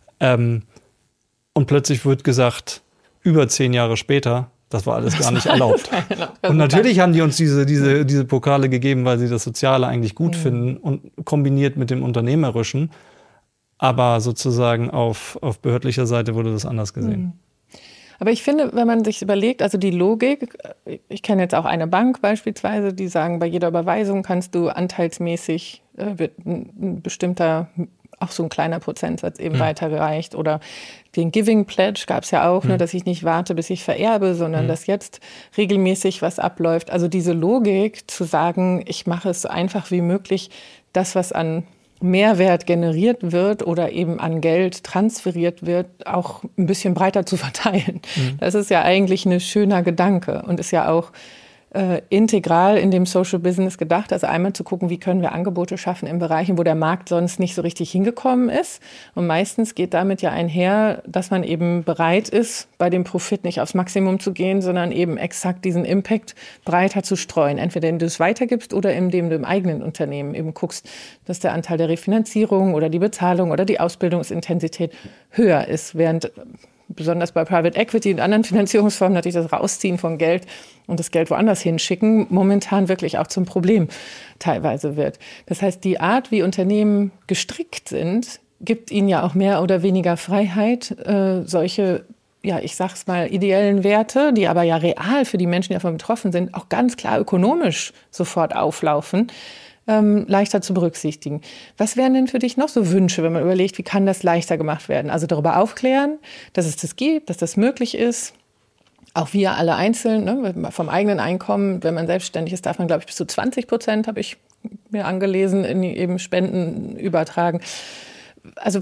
B: Und plötzlich wird gesagt, über 10 Jahre später, das war alles gar nicht erlaubt. Und natürlich haben die uns diese Pokale gegeben, weil sie das Soziale eigentlich gut finden und kombiniert mit dem Unternehmerischen. Aber sozusagen auf behördlicher Seite wurde das anders gesehen.
A: Aber ich finde, wenn man sich überlegt, also die Logik, ich kenne jetzt auch eine Bank beispielsweise, die sagen, bei jeder Überweisung kannst du anteilsmäßig, wird ein bestimmter, auch so ein kleiner Prozentsatz eben weitergereicht. Oder den Giving Pledge gab es ja auch, ne, dass ich nicht warte, bis ich vererbe, sondern dass jetzt regelmäßig was abläuft. Also diese Logik zu sagen, ich mache es so einfach wie möglich, das, was an Mehrwert generiert wird oder eben an Geld transferiert wird, auch ein bisschen breiter zu verteilen. Das ist ja eigentlich ein schöner Gedanke und ist ja auch integral in dem Social Business gedacht. Also einmal zu gucken, wie können wir Angebote schaffen in Bereichen, wo der Markt sonst nicht so richtig hingekommen ist. Und meistens geht damit ja einher, dass man eben bereit ist, bei dem Profit nicht aufs Maximum zu gehen, sondern eben exakt diesen Impact breiter zu streuen. Entweder indem du es weitergibst oder indem du im eigenen Unternehmen eben guckst, dass der Anteil der Refinanzierung oder die Bezahlung oder die Ausbildungsintensität höher ist, während besonders bei Private Equity und anderen Finanzierungsformen natürlich das Rausziehen von Geld und das Geld woanders hinschicken momentan wirklich auch zum Problem teilweise wird. Das heißt, die Art, wie Unternehmen gestrickt sind, gibt ihnen ja auch mehr oder weniger Freiheit, solche, ja, ich sag's mal, ideellen Werte, die aber ja real für die Menschen, die davon betroffen sind, auch ganz klar ökonomisch sofort auflaufen, leichter zu berücksichtigen. Was wären denn für dich noch so Wünsche, wenn man überlegt, wie kann das leichter gemacht werden? Also darüber aufklären, dass es das gibt, dass das möglich ist. Auch wir alle einzeln, ne, vom eigenen Einkommen, wenn man selbstständig ist, darf man, glaube ich, bis zu 20%, habe ich mir angelesen, in eben Spenden übertragen. Also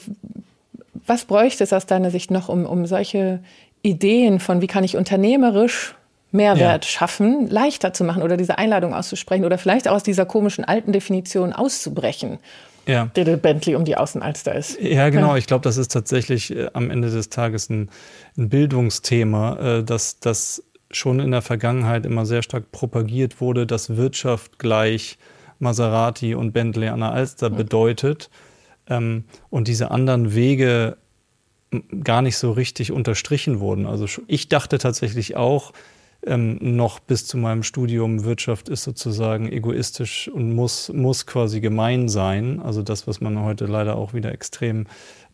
A: was bräuchte es aus deiner Sicht noch, um solche Ideen von, wie kann ich unternehmerisch Mehrwert schaffen, leichter zu machen oder diese Einladung auszusprechen oder vielleicht auch aus dieser komischen alten Definition auszubrechen, der Bentley um die Außenalster ist.
B: Ja, genau. Ich glaube, das ist tatsächlich am Ende des Tages ein Bildungsthema, das schon in der Vergangenheit immer sehr stark propagiert wurde, dass Wirtschaft gleich Maserati und Bentley an der Alster bedeutet und diese anderen Wege gar nicht so richtig unterstrichen wurden. Also ich dachte tatsächlich auch, noch bis zu meinem Studium, Wirtschaft ist sozusagen egoistisch und muss quasi gemein sein. Also das, was man heute leider auch wieder extrem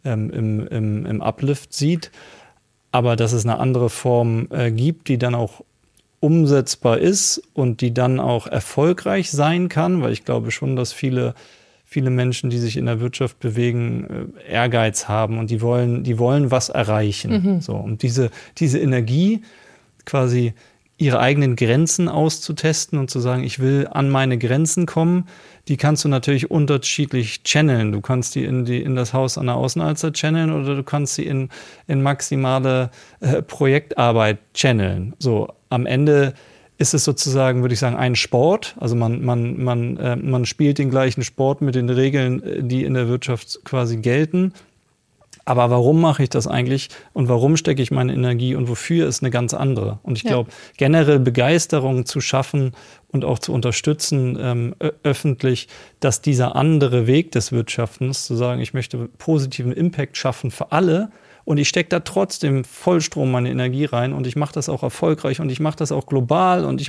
B: im Uplift sieht. Aber dass es eine andere Form gibt, die dann auch umsetzbar ist und die dann auch erfolgreich sein kann, weil ich glaube schon, dass viele Menschen, die sich in der Wirtschaft bewegen, Ehrgeiz haben und die wollen was erreichen. So, und diese Energie quasi ihre eigenen Grenzen auszutesten und zu sagen, ich will an meine Grenzen kommen, die kannst du natürlich unterschiedlich channeln. Du kannst die in das Haus an der Außenalster channeln oder du kannst sie in maximale Projektarbeit channeln. So, am Ende ist es sozusagen, würde ich sagen, ein Sport. Also man spielt den gleichen Sport mit den Regeln, die in der Wirtschaft quasi gelten. Aber warum mache ich das eigentlich und warum stecke ich meine Energie und wofür ist eine ganz andere? Und ich glaube, generell Begeisterung zu schaffen und auch zu unterstützen öffentlich, dass dieser andere Weg des Wirtschaftens, zu sagen, ich möchte positiven Impact schaffen für alle und ich stecke da trotzdem Vollstrom meine Energie rein und ich mache das auch erfolgreich und ich mache das auch global und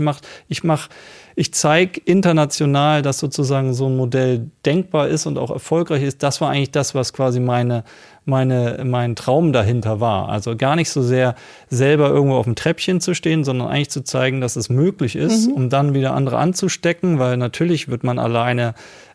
B: ich zeige international, dass sozusagen so ein Modell denkbar ist und auch erfolgreich ist. Das war eigentlich das, was quasi mein Traum dahinter war. Also gar nicht so sehr selber irgendwo auf dem Treppchen zu stehen, sondern eigentlich zu zeigen, dass es möglich ist, um dann wieder andere anzustecken, weil natürlich wird man alleine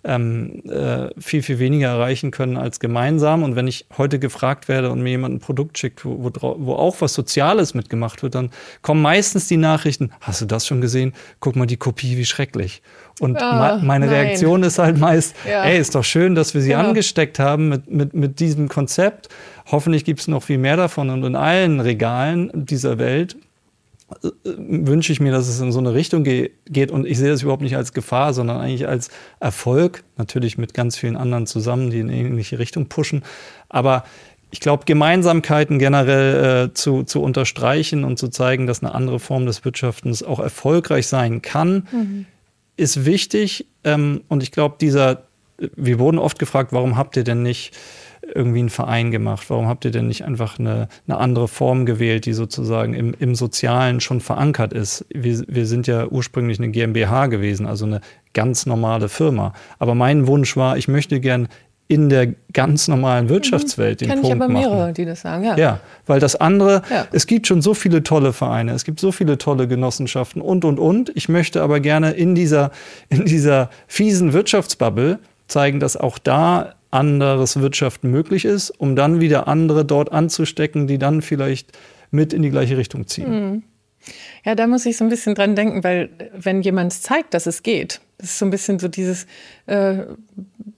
B: viel, viel weniger erreichen können als gemeinsam. Und wenn ich heute gefragt werde und mir jemand ein Produkt schickt, wo auch was Soziales mitgemacht wird, dann kommen meistens die Nachrichten, hast du das schon gesehen? Guck mal die Kopie, wie schrecklich. Und meine Reaktion ist halt meist, ey, ist doch schön, dass wir sie angesteckt haben mit diesem Konzept. Hoffentlich gibt es noch viel mehr davon und in allen Regalen dieser Welt wünsche ich mir, dass es in so eine Richtung geht und ich sehe das überhaupt nicht als Gefahr, sondern eigentlich als Erfolg, natürlich mit ganz vielen anderen zusammen, die in ähnliche Richtung pushen, aber ich glaube, Gemeinsamkeiten generell zu unterstreichen und zu zeigen, dass eine andere Form des Wirtschaftens auch erfolgreich sein kann, ist wichtig und ich glaube, wir wurden oft gefragt, warum habt ihr denn nicht irgendwie einen Verein gemacht? Warum habt ihr denn nicht einfach eine andere Form gewählt, die sozusagen im Sozialen schon verankert ist? Wir sind ja ursprünglich eine GmbH gewesen, also eine ganz normale Firma. Aber mein Wunsch war, ich möchte gern in der ganz normalen Wirtschaftswelt den Punkt machen. Kenn ich aber mehrere,
A: die das sagen,
B: Ja, weil das andere, es gibt schon so viele tolle Vereine, es gibt so viele tolle Genossenschaften und. Ich möchte aber gerne in dieser fiesen Wirtschaftsbubble zeigen, dass auch da anderes Wirtschaften möglich ist, um dann wieder andere dort anzustecken, die dann vielleicht mit in die gleiche Richtung ziehen.
A: Ja, da muss ich so ein bisschen dran denken, weil wenn jemand zeigt, dass es geht, das ist so ein bisschen so dieses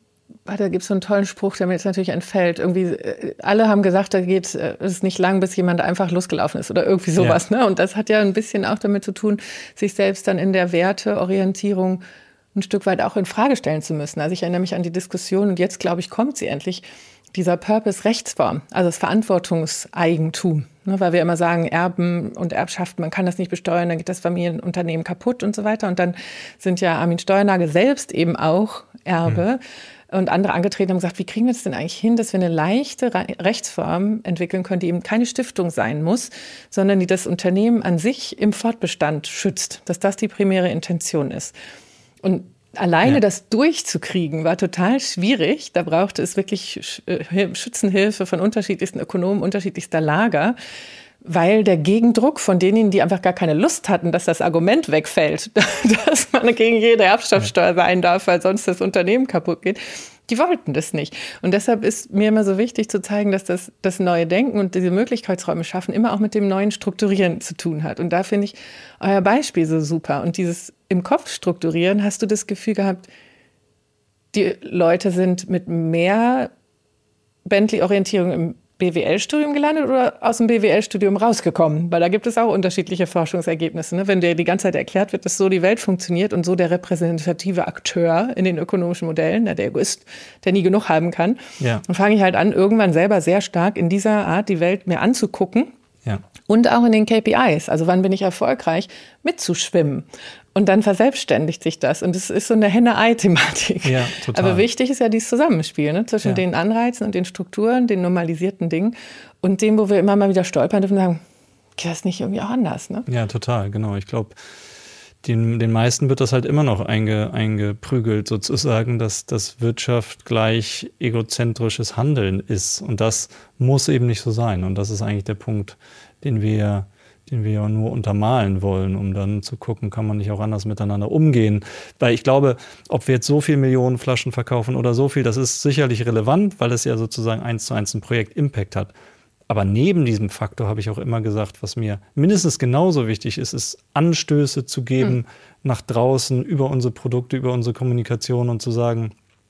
A: Da gibt es so einen tollen Spruch, der mir jetzt natürlich entfällt. Irgendwie, alle haben gesagt, da geht es nicht lang, bis jemand einfach losgelaufen ist oder irgendwie sowas. Ja. Ne? Und das hat ja ein bisschen auch damit zu tun, sich selbst dann in der Werteorientierung ein Stück weit auch in Frage stellen zu müssen. Also ich erinnere mich an die Diskussion und jetzt, glaube ich, kommt sie endlich, dieser Purpose-Rechtsform, also das Verantwortungseigentum. Ne? Weil wir immer sagen, Erben und Erbschaften, man kann das nicht besteuern, dann geht das Familienunternehmen kaputt und so weiter. Und dann sind ja Armin Steuernagel selbst eben auch Erbe. Und andere angetreten haben gesagt, wie kriegen wir das denn eigentlich hin, dass wir eine leichte Rechtsform entwickeln können, die eben keine Stiftung sein muss, sondern die das Unternehmen an sich im Fortbestand schützt, dass das die primäre Intention ist. Und alleine das durchzukriegen war total schwierig. Da brauchte es wirklich Schützenhilfe von unterschiedlichsten Ökonomen, unterschiedlichster Lager, weil der Gegendruck von denen, die einfach gar keine Lust hatten, dass das Argument wegfällt, dass man gegen jede Erbschaftssteuer sein darf, weil sonst das Unternehmen kaputt geht, die wollten das nicht. Und deshalb ist mir immer so wichtig zu zeigen, dass das neue Denken und diese Möglichkeitsräume schaffen immer auch mit dem neuen Strukturieren zu tun hat. Und da finde ich euer Beispiel so super. Und dieses im Kopf strukturieren, hast du das Gefühl gehabt, die Leute sind mit mehr Bentley-Orientierung im BWL-Studium gelandet oder aus dem BWL-Studium rausgekommen? Weil da gibt es auch unterschiedliche Forschungsergebnisse. Ne? Wenn dir die ganze Zeit erklärt wird, dass so die Welt funktioniert und so der repräsentative Akteur in den ökonomischen Modellen, der Egoist, der nie genug haben kann, dann fange ich halt an, irgendwann selber sehr stark in dieser Art die Welt mir anzugucken. Ja. Und auch in den KPIs, also wann bin ich erfolgreich, mitzuschwimmen. Und dann verselbstständigt sich das. Und es ist so eine Henne-Ei-Thematik. Ja, total. Aber wichtig ist ja dieses Zusammenspiel, ne? Zwischen den Anreizen und den Strukturen, den normalisierten Dingen und dem, wo wir immer mal wieder stolpern dürfen und sagen, geht das nicht irgendwie auch anders? Ne?
B: Ja, total, genau. Ich glaube, den meisten wird das halt immer noch eingeprügelt, sozusagen, dass Wirtschaft gleich egozentrisches Handeln ist. Und das muss eben nicht so sein. Und das ist eigentlich der Punkt, den wir ja nur untermalen wollen, um dann zu gucken, kann man nicht auch anders miteinander umgehen. Weil ich glaube, ob wir jetzt so viel Millionen Flaschen verkaufen oder so viel, das ist sicherlich relevant, weil es ja sozusagen 1:1 ein Projekt Impact hat. Aber neben diesem Faktor habe ich auch immer gesagt, was mir mindestens genauso wichtig ist, ist Anstöße zu geben nach draußen über unsere Produkte, über unsere Kommunikation und zu sagen,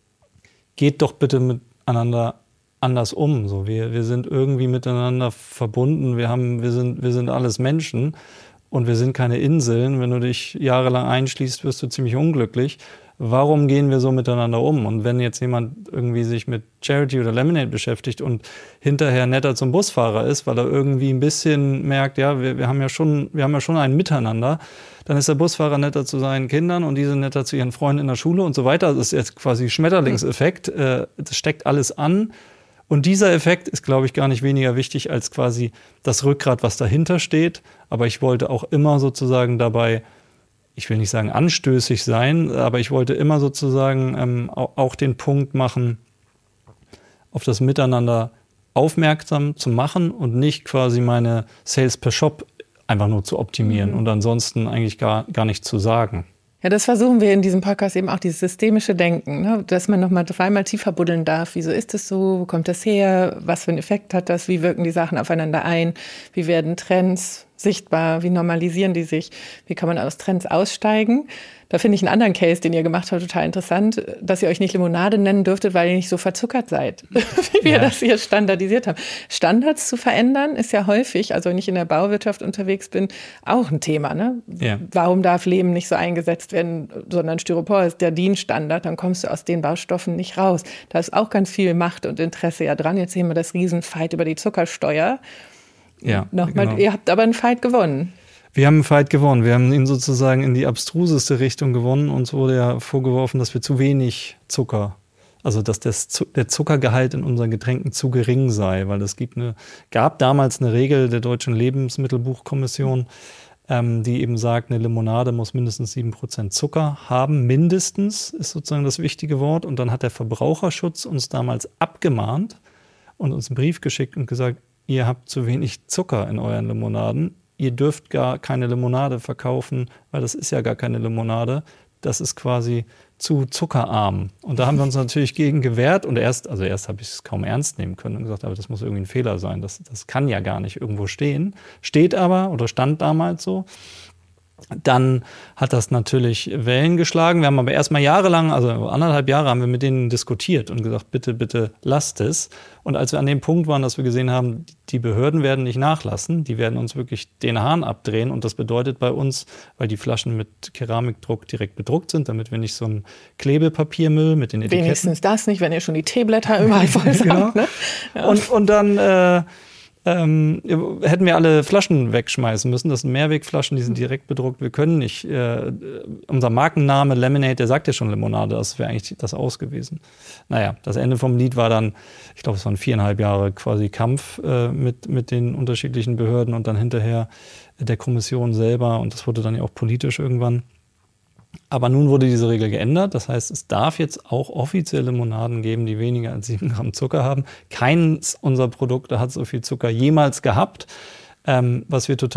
B: geht doch bitte miteinander anders um. So, wir sind irgendwie miteinander verbunden, wir sind alles Menschen und wir sind keine Inseln. Wenn du dich jahrelang einschließt, wirst du ziemlich unglücklich. Warum gehen wir so miteinander um? Und wenn jetzt jemand irgendwie sich mit Charity oder Lemonade beschäftigt und hinterher netter zum Busfahrer ist, weil er irgendwie ein bisschen merkt, ja, wir haben ja schon ein Miteinander, dann ist der Busfahrer netter zu seinen Kindern und diese netter zu ihren Freunden in der Schule und so weiter. Das ist jetzt quasi Schmetterlingseffekt. Das steckt alles an. Und dieser Effekt ist, glaube ich, gar nicht weniger wichtig als quasi das Rückgrat, was dahinter steht. Aber ich wollte auch immer sozusagen dabei, ich will nicht sagen anstößig sein, aber ich wollte immer sozusagen auch den Punkt machen, auf das Miteinander aufmerksam zu machen und nicht quasi meine Sales per Shop einfach nur zu optimieren und ansonsten eigentlich gar nicht zu sagen.
A: Ja, das versuchen wir in diesem Podcast eben auch, dieses systemische Denken, ne? Dass man nochmal zweimal tiefer buddeln darf. Wieso ist es so? Wo kommt das her? Was für einen Effekt hat das? Wie wirken die Sachen aufeinander ein? Wie werden Trends sichtbar? Wie normalisieren die sich? Wie kann man aus Trends aussteigen? Da finde ich einen anderen Case, den ihr gemacht habt, total interessant, dass ihr euch nicht Limonade nennen dürftet, weil ihr nicht so verzuckert seid, wie wir das hier standardisiert haben. Standards zu verändern ist ja häufig, also wenn ich in der Bauwirtschaft unterwegs bin, auch ein Thema. Ne? Ja. Warum darf Lehm nicht so eingesetzt werden, sondern Styropor ist der DIN-Standard, dann kommst du aus den Baustoffen nicht raus. Da ist auch ganz viel Macht und Interesse ja dran. Jetzt sehen wir das Riesenfight über die Zuckersteuer. Ja, nochmal, genau. Ihr habt aber einen Fight gewonnen.
B: Wir haben einen Fight gewonnen. Wir haben ihn sozusagen in die abstruseste Richtung gewonnen. Uns wurde ja vorgeworfen, dass wir zu wenig Zucker, also dass der Zuckergehalt in unseren Getränken zu gering sei, weil es gab damals eine Regel der Deutschen Lebensmittelbuchkommission, die eben sagt, eine Limonade muss mindestens 7% Zucker haben. Mindestens ist sozusagen das wichtige Wort. Und dann hat der Verbraucherschutz uns damals abgemahnt und uns einen Brief geschickt und gesagt, ihr habt zu wenig Zucker in euren Limonaden. Ihr dürft gar keine Limonade verkaufen, weil das ist ja gar keine Limonade. Das ist quasi zu zuckerarm. Und da haben wir uns natürlich gegen gewehrt. Und erst habe ich es kaum ernst nehmen können und gesagt, aber das muss irgendwie ein Fehler sein. Das kann ja gar nicht irgendwo stehen. Steht aber oder stand damals so. Dann hat das natürlich Wellen geschlagen. Wir haben aber erstmal jahrelang, also 1,5 Jahre, haben wir mit denen diskutiert und gesagt, bitte, bitte lasst es. Und als wir an dem Punkt waren, dass wir gesehen haben, die Behörden werden nicht nachlassen, die werden uns wirklich den Hahn abdrehen. Und das bedeutet bei uns, weil die Flaschen mit Keramikdruck direkt bedruckt sind, damit wir nicht so ein Klebepapiermüll mit den Etiketten.
A: Wenigstens das nicht, wenn ihr schon die Teeblätter überall voll seid.
B: Genau.
A: Ne? Ja.
B: Und dann hätten wir alle Flaschen wegschmeißen müssen. Das sind Mehrwegflaschen, die sind direkt bedruckt. Wir können nicht, unser Markenname Lemonade, der sagt ja schon Limonade, das wäre eigentlich das aus gewesen. Naja, das Ende vom Lied war dann, ich glaube, es waren 4,5 Jahre quasi Kampf mit den unterschiedlichen Behörden und dann hinterher der Kommission selber und das wurde dann ja auch politisch irgendwann. Aber nun wurde diese Regel geändert. Das heißt, es darf jetzt auch offizielle Limonaden geben, die weniger als 7 Gramm Zucker haben. Keins unserer Produkte hat so viel Zucker jemals gehabt, was wir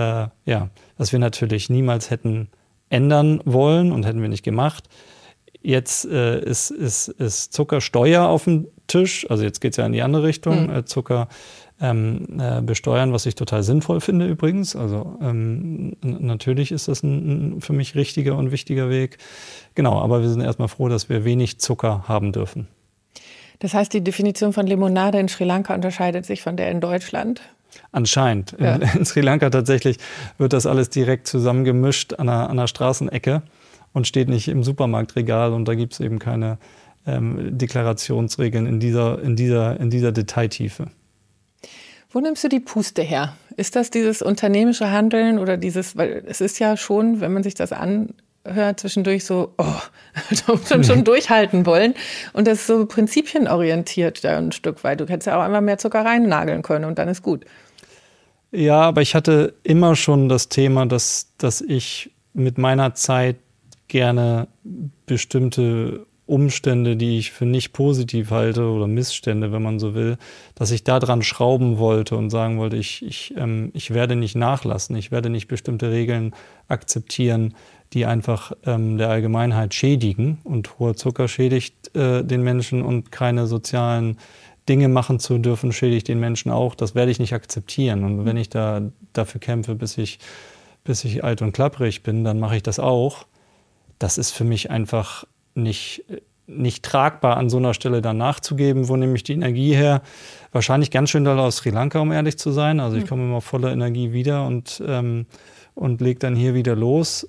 B: was wir natürlich niemals hätten ändern wollen und hätten wir nicht gemacht. Jetzt ist Zuckersteuer auf dem Tisch. Also jetzt geht es ja in die andere Richtung. Zucker besteuern, was ich total sinnvoll finde übrigens. Also natürlich ist das ein für mich richtiger und wichtiger Weg. Genau, aber wir sind erstmal froh, dass wir wenig Zucker haben dürfen.
A: Das heißt, die Definition von Limonade in Sri Lanka unterscheidet sich von der in Deutschland?
B: Anscheinend. Ja. In Sri Lanka tatsächlich wird das alles direkt zusammengemischt an einer Straßenecke und steht nicht im Supermarktregal und da gibt es eben keine Deklarationsregeln in dieser Detailtiefe.
A: Wo nimmst du die Puste her? Ist das dieses unternehmerische Handeln oder weil es ist ja schon, wenn man sich das anhört, zwischendurch so, schon durchhalten wollen und das ist so prinzipienorientiert da ein Stück weit. Du hättest ja auch einfach mehr Zucker reinnageln können und dann ist gut.
B: Ja, aber ich hatte immer schon das Thema, dass ich mit meiner Zeit gerne bestimmte Umstände, die ich für nicht positiv halte oder Missstände, wenn man so will, dass ich da dran schrauben wollte und sagen wollte, ich werde nicht nachlassen, ich werde nicht bestimmte Regeln akzeptieren, die einfach der Allgemeinheit schädigen. Und hoher Zucker schädigt den Menschen und keine sozialen Dinge machen zu dürfen, schädigt den Menschen auch. Das werde ich nicht akzeptieren. Und wenn ich dafür kämpfe, bis ich alt und klapprig bin, dann mache ich das auch. Das ist für mich einfach nicht tragbar, an so einer Stelle dann nachzugeben. Wo nehme ich die Energie her? Wahrscheinlich ganz schön doll aus Sri Lanka, um ehrlich zu sein. Also ich komme immer voller Energie wieder und lege dann hier wieder los.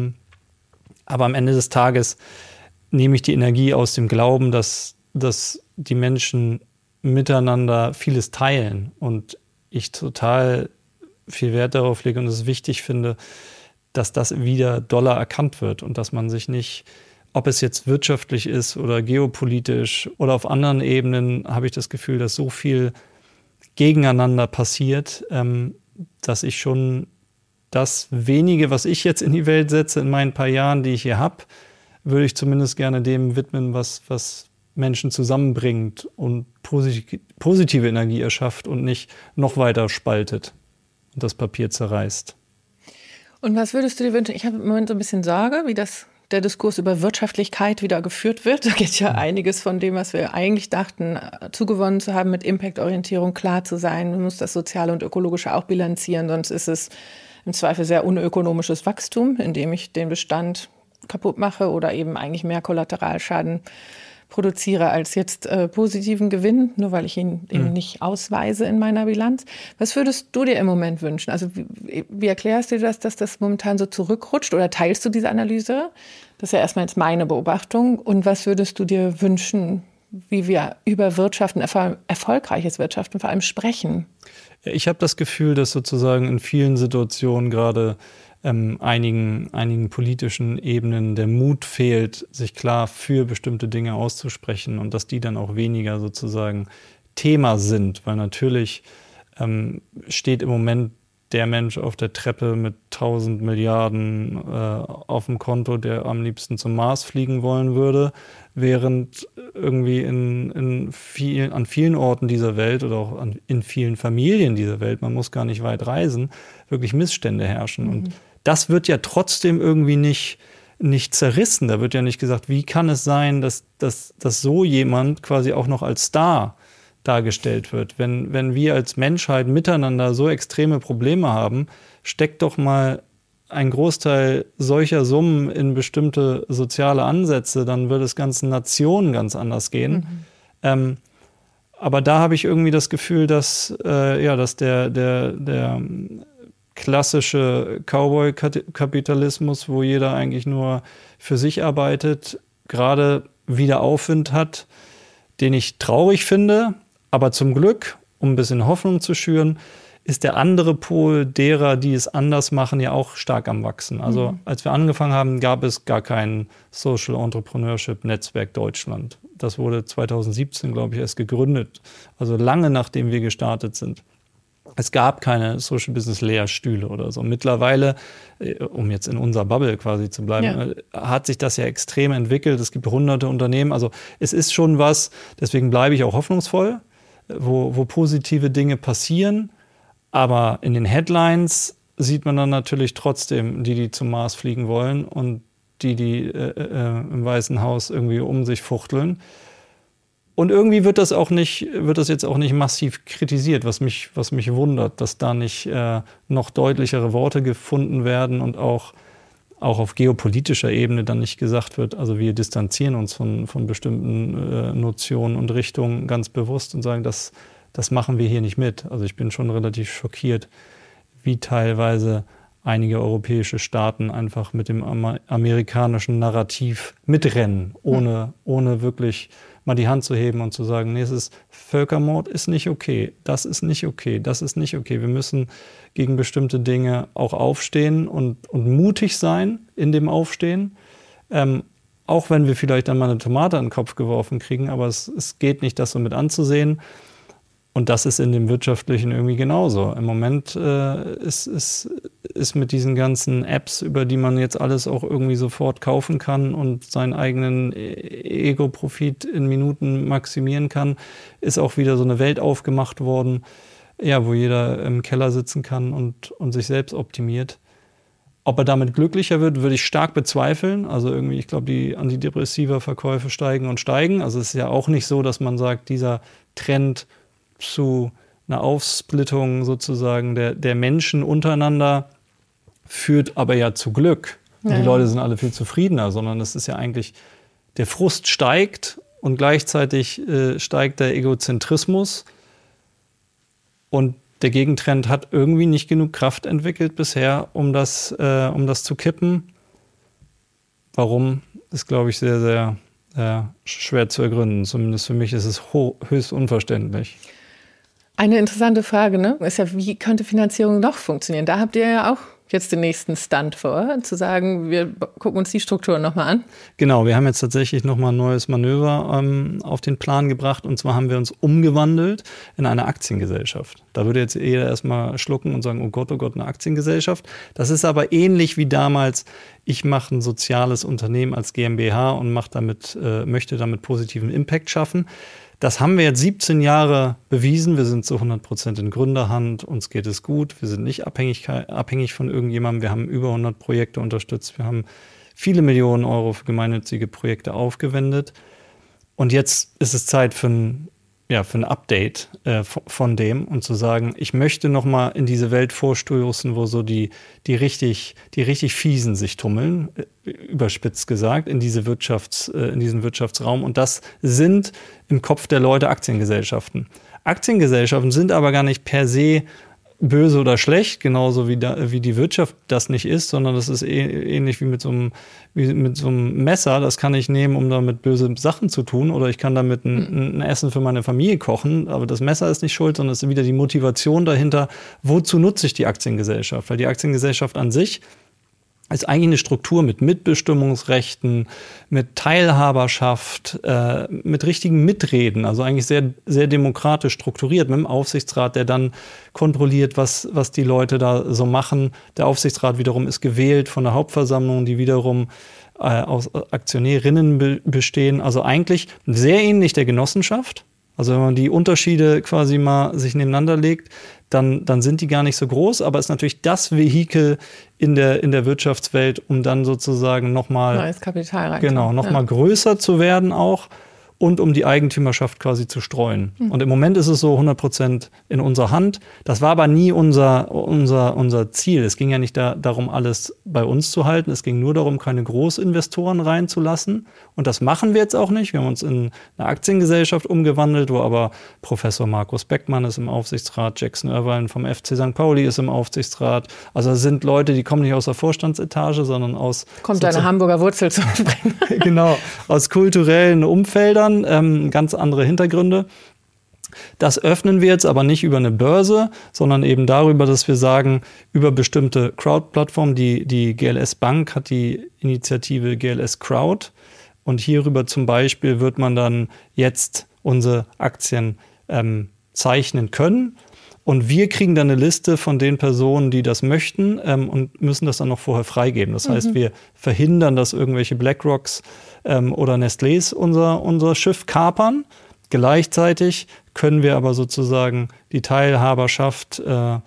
B: Aber am Ende des Tages nehme ich die Energie aus dem Glauben, dass die Menschen miteinander vieles teilen und ich total viel Wert darauf lege und es wichtig finde, dass das wieder doller erkannt wird und dass man sich nicht, ob es jetzt wirtschaftlich ist oder geopolitisch oder auf anderen Ebenen, habe ich das Gefühl, dass so viel gegeneinander passiert, dass ich schon das wenige, was ich jetzt in die Welt setze in meinen paar Jahren, die ich hier habe, würde ich zumindest gerne dem widmen, was Menschen zusammenbringt und positive Energie erschafft und nicht noch weiter spaltet und das Papier zerreißt. Und
A: was würdest du dir wünschen? Ich habe im Moment so ein bisschen Sorge, wie der Diskurs über Wirtschaftlichkeit wieder geführt wird. Da geht ja einiges von dem, was wir eigentlich dachten, zugewonnen zu haben, mit Impact-Orientierung klar zu sein. Man muss das Soziale und Ökologische auch bilanzieren, sonst ist es im Zweifel sehr unökonomisches Wachstum, indem ich den Bestand kaputt mache oder eben eigentlich mehr Kollateralschaden produziere als jetzt positiven Gewinn, nur weil ich ihn eben nicht ausweise in meiner Bilanz. Was würdest du dir im Moment wünschen? Also wie erklärst du das, dass das momentan so zurückrutscht oder teilst du diese Analyse? Das ist ja erstmal jetzt meine Beobachtung. Und was würdest du dir wünschen, wie wir über Wirtschaften, erfolgreiches Wirtschaften vor allem sprechen?
B: Ich habe das Gefühl, dass sozusagen in vielen Situationen gerade einigen politischen Ebenen der Mut fehlt, sich klar für bestimmte Dinge auszusprechen und dass die dann auch weniger sozusagen Thema sind, weil natürlich steht im Moment der Mensch auf der Treppe mit 1000 Milliarden auf dem Konto, der am liebsten zum Mars fliegen wollen würde, während irgendwie an vielen Orten dieser Welt oder auch in vielen Familien dieser Welt, man muss gar nicht weit reisen, wirklich Missstände herrschen. Und das wird ja trotzdem irgendwie nicht zerrissen. Da wird ja nicht gesagt, wie kann es sein, dass so jemand quasi auch noch als Star dargestellt wird. Wenn wir als Menschheit miteinander so extreme Probleme haben, steckt doch mal ein Großteil solcher Summen in bestimmte soziale Ansätze, dann würde es ganzen Nationen ganz anders gehen. Aber da habe ich irgendwie das Gefühl, dass der klassische Cowboy-Kapitalismus, wo jeder eigentlich nur für sich arbeitet, gerade wieder Aufwind hat, den ich traurig finde. Aber zum Glück, um ein bisschen Hoffnung zu schüren, ist der andere Pol derer, die es anders machen, ja auch stark am Wachsen. Also als wir angefangen haben, gab es gar kein Social Entrepreneurship Netzwerk Deutschland. Das wurde 2017, glaube ich, erst gegründet. Also lange nachdem wir gestartet sind. Es gab keine Social Business Lehrstühle oder so. Mittlerweile, um jetzt in unserer Bubble quasi zu bleiben, hat sich das ja extrem entwickelt. Es gibt hunderte Unternehmen. Also es ist schon was, deswegen bleibe ich auch hoffnungsvoll, wo positive Dinge passieren. Aber in den Headlines sieht man dann natürlich trotzdem die zum Mars fliegen wollen und die im Weißen Haus irgendwie um sich fuchteln. Und irgendwie wird das jetzt auch nicht massiv kritisiert, was mich wundert, dass da nicht noch deutlichere Worte gefunden werden und auch auf geopolitischer Ebene dann nicht gesagt wird, also wir distanzieren uns von bestimmten Notionen und Richtungen ganz bewusst und sagen, das machen wir hier nicht mit. Also ich bin schon relativ schockiert, wie teilweise einige europäische Staaten einfach mit dem amerikanischen Narrativ mitrennen, ohne wirklich mal die Hand zu heben und zu sagen, nee, Völkermord ist nicht okay, das ist nicht okay, das ist nicht okay. Wir müssen gegen bestimmte Dinge auch aufstehen und mutig sein in dem Aufstehen. Auch wenn wir vielleicht dann mal eine Tomate in den Kopf geworfen kriegen, aber es geht nicht, das so mit anzusehen. Und das ist in dem Wirtschaftlichen irgendwie genauso. Im Moment ist mit diesen ganzen Apps, über die man jetzt alles auch irgendwie sofort kaufen kann und seinen eigenen Ego-Profit in Minuten maximieren kann, ist auch wieder so eine Welt aufgemacht worden, ja, wo jeder im Keller sitzen kann und sich selbst optimiert. Ob er damit glücklicher wird, würde ich stark bezweifeln. Also irgendwie, ich glaube, die Antidepressiva-Verkäufe steigen und steigen. Also es ist ja auch nicht so, dass man sagt, dieser Trend zu einer Aufsplittung sozusagen der Menschen untereinander führt aber ja zu Glück. Und die Leute sind alle viel zufriedener, sondern es ist ja eigentlich, der Frust steigt und gleichzeitig steigt der Egozentrismus und der Gegentrend hat irgendwie nicht genug Kraft entwickelt bisher, um das zu kippen. Warum, ist, glaube ich, sehr, sehr schwer zu ergründen. Zumindest für mich ist es höchst unverständlich.
A: Eine interessante Frage, ne? Ist ja, wie könnte Finanzierung noch funktionieren? Da habt ihr ja auch jetzt den nächsten Stunt vor, zu sagen, wir gucken uns die Strukturen nochmal an.
B: Genau, wir haben jetzt tatsächlich nochmal ein neues Manöver auf den Plan gebracht. Und zwar haben wir uns umgewandelt in eine Aktiengesellschaft. Da würde jetzt jeder erstmal schlucken und sagen, oh Gott, eine Aktiengesellschaft. Das ist aber ähnlich wie damals, ich mache ein soziales Unternehmen als GmbH und möchte damit positiven Impact schaffen. Das haben wir jetzt 17 Jahre bewiesen. Wir sind zu 100% in Gründerhand. Uns geht es gut. Wir sind nicht abhängig von irgendjemandem. Wir haben über 100 Projekte unterstützt. Wir haben viele Millionen Euro für gemeinnützige Projekte aufgewendet. Und jetzt ist es Zeit für ein Update von dem und zu sagen, ich möchte noch mal in diese Welt vorstoßen, wo so die richtig Fiesen sich tummeln, überspitzt gesagt, in diesen Wirtschaftsraum. Und das sind im Kopf der Leute Aktiengesellschaften. Aktiengesellschaften sind aber gar nicht per se böse oder schlecht, genauso wie die Wirtschaft das nicht ist, sondern das ist ähnlich wie mit so einem Messer. Das kann ich nehmen, um damit böse Sachen zu tun, oder ich kann damit ein Essen für meine Familie kochen, aber das Messer ist nicht schuld, sondern es ist wieder die Motivation dahinter, wozu nutze ich die Aktiengesellschaft? Weil die Aktiengesellschaft an sich ist eigentlich eine Struktur mit Mitbestimmungsrechten, mit Teilhaberschaft, mit richtigen Mitreden, also eigentlich sehr, sehr demokratisch strukturiert, mit dem Aufsichtsrat, der dann kontrolliert, was die Leute da so machen. Der Aufsichtsrat wiederum ist gewählt von der Hauptversammlung, die wiederum aus Aktionärinnen bestehen. Also eigentlich sehr ähnlich der Genossenschaft. Also wenn man die Unterschiede quasi mal sich nebeneinander legt, dann sind die gar nicht so groß, aber ist natürlich das Vehikel in der Wirtschaftswelt, um dann sozusagen nochmal
A: neues Kapital rein.
B: Genau, nochmal größer zu werden auch und um die Eigentümerschaft quasi zu streuen. Und im Moment ist es so 100% in unserer Hand. Das war aber nie unser Ziel. Es ging ja nicht darum, alles bei uns zu halten. Es ging nur darum, keine Großinvestoren reinzulassen. Und das machen wir jetzt auch nicht. Wir haben uns in eine Aktiengesellschaft umgewandelt, wo aber Professor Markus Beckmann ist im Aufsichtsrat, Jackson Irvine vom FC St. Pauli ist im Aufsichtsrat. Also es sind Leute, die kommen nicht aus der Vorstandsetage, sondern aus...
A: Kommt eine Hamburger Wurzel zu sprechen.
B: Genau, aus kulturellen Umfeldern, ganz andere Hintergründe. Das öffnen wir jetzt aber nicht über eine Börse, sondern eben darüber, dass wir sagen, über bestimmte Crowd-Plattformen, die GLS Bank hat die Initiative GLS Crowd und hierüber zum Beispiel wird man dann jetzt unsere Aktien zeichnen können. Und wir kriegen dann eine Liste von den Personen, die das möchten und müssen das dann noch vorher freigeben. Das heißt, wir verhindern, dass irgendwelche BlackRocks oder Nestlés unser Schiff kapern. Gleichzeitig können wir aber sozusagen die Teilhaberschaft,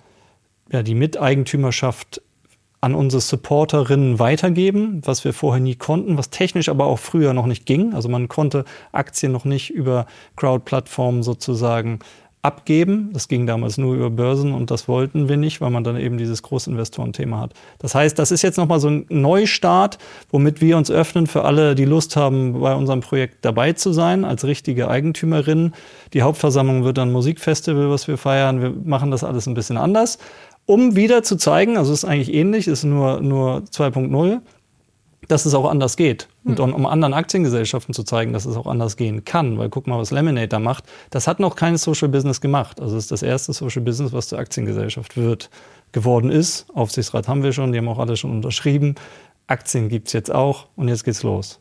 B: die Miteigentümerschaft an unsere Supporterinnen weitergeben, was wir vorher nie konnten, was technisch aber auch früher noch nicht ging. Also man konnte Aktien noch nicht über Crowd-Plattformen sozusagen abgeben. Das ging damals nur über Börsen und das wollten wir nicht, weil man dann eben dieses Großinvestoren-Thema hat. Das heißt, das ist jetzt nochmal so ein Neustart, womit wir uns öffnen für alle, die Lust haben, bei unserem Projekt dabei zu sein, als richtige Eigentümerinnen. Die Hauptversammlung wird dann ein Musikfestival, was wir feiern. Wir machen das alles ein bisschen anders, um wieder zu zeigen, also es ist eigentlich ähnlich, ist nur 2.0, dass es auch anders geht. Und um anderen Aktiengesellschaften zu zeigen, dass es auch anders gehen kann. Weil guck mal, was Lemonade da macht. Das hat noch kein Social Business gemacht. Also es ist das erste Social Business, was zur Aktiengesellschaft geworden ist. Aufsichtsrat haben wir schon, die haben auch alle schon unterschrieben. Aktien gibt es jetzt auch und jetzt geht's los.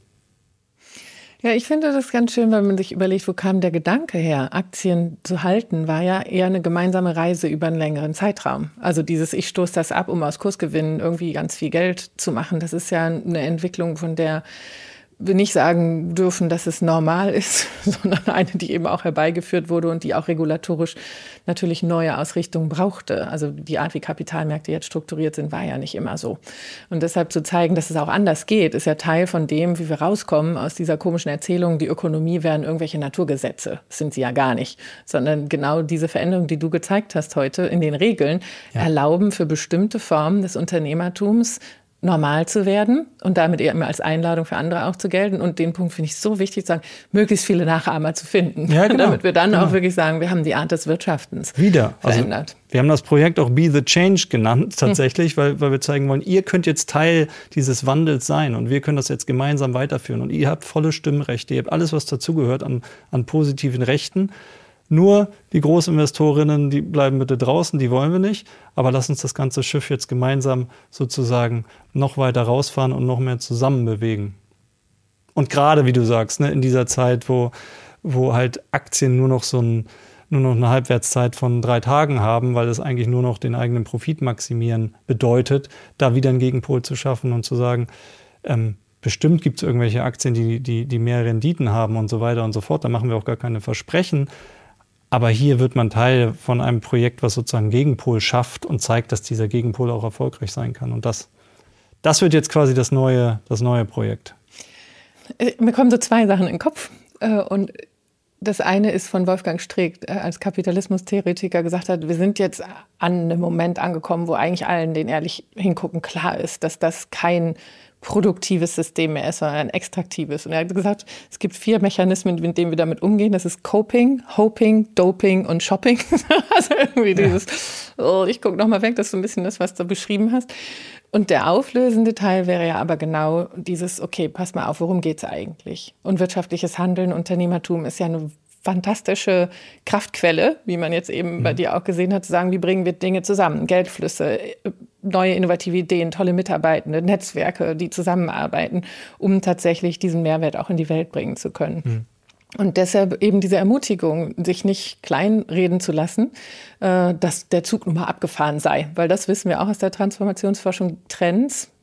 A: Ja, ich finde das ganz schön, weil man sich überlegt, wo kam der Gedanke her? Aktien zu halten war ja eher eine gemeinsame Reise über einen längeren Zeitraum. Also dieses ich stoße das ab, um aus Kursgewinnen irgendwie ganz viel Geld zu machen, das ist ja eine Entwicklung, von der wir nicht sagen dürfen, dass es normal ist, sondern eine, die eben auch herbeigeführt wurde und die auch regulatorisch natürlich neue Ausrichtungen brauchte. Also die Art, wie Kapitalmärkte jetzt strukturiert sind, war ja nicht immer so. Und deshalb zu zeigen, dass es auch anders geht, ist ja Teil von dem, wie wir rauskommen aus dieser komischen Erzählung, die Ökonomie wären irgendwelche Naturgesetze. Das sind sie ja gar nicht. Sondern genau diese Veränderung, die du gezeigt hast heute in den Regeln, erlauben für bestimmte Formen des Unternehmertums normal zu werden und damit eben als Einladung für andere auch zu gelten. Und den Punkt finde ich so wichtig, zu sagen, möglichst viele Nachahmer zu finden. Ja, genau, damit wir dann auch wirklich sagen, wir haben die Art des Wirtschaftens verändert.
B: Also, wir haben das Projekt auch Be the Change genannt, tatsächlich, weil wir zeigen wollen, ihr könnt jetzt Teil dieses Wandels sein und wir können das jetzt gemeinsam weiterführen. Und ihr habt volle Stimmrechte, ihr habt alles, was dazugehört an positiven Rechten. Nur die Großinvestorinnen, die bleiben bitte draußen, die wollen wir nicht. Aber lass uns das ganze Schiff jetzt gemeinsam sozusagen noch weiter rausfahren und noch mehr zusammen bewegen. Und gerade, wie du sagst, ne, in dieser Zeit, wo halt Aktien nur noch eine Halbwertszeit von 3 Tagen haben, weil es eigentlich nur noch den eigenen Profit maximieren bedeutet, da wieder einen Gegenpol zu schaffen und zu sagen, bestimmt gibt es irgendwelche Aktien, die mehr Renditen haben und so weiter und so fort. Da machen wir auch gar keine Versprechen. Aber hier wird man Teil von einem Projekt, was sozusagen Gegenpol schafft und zeigt, dass dieser Gegenpol auch erfolgreich sein kann. Und das wird jetzt quasi das neue Projekt.
A: Mir kommen so 2 Sachen in den Kopf. Und das eine ist von Wolfgang Streeck, als Kapitalismustheoretiker gesagt hat, wir sind jetzt an einem Moment angekommen, wo eigentlich allen, denen ehrlich hingucken, klar ist, dass das kein produktives System mehr ist, sondern ein extraktives. Und er hat gesagt, es gibt 4 Mechanismen, mit denen wir damit umgehen. Das ist Coping, Hoping, Doping und Shopping. Also irgendwie dieses, ich gucke nochmal weg, das ist so ein bisschen das, was du beschrieben hast. Und der auflösende Teil wäre ja aber genau dieses, okay, pass mal auf, worum geht's eigentlich? Und wirtschaftliches Handeln, Unternehmertum ist ja eine fantastische Kraftquelle, wie man jetzt eben bei dir auch gesehen hat, zu sagen, wie bringen wir Dinge zusammen, Geldflüsse, neue innovative Ideen, tolle Mitarbeitende, Netzwerke, die zusammenarbeiten, um tatsächlich diesen Mehrwert auch in die Welt bringen zu können. Und deshalb eben diese Ermutigung, sich nicht kleinreden zu lassen, dass der Zug nun mal abgefahren sei. Weil das wissen wir auch aus der Transformationsforschung, Trends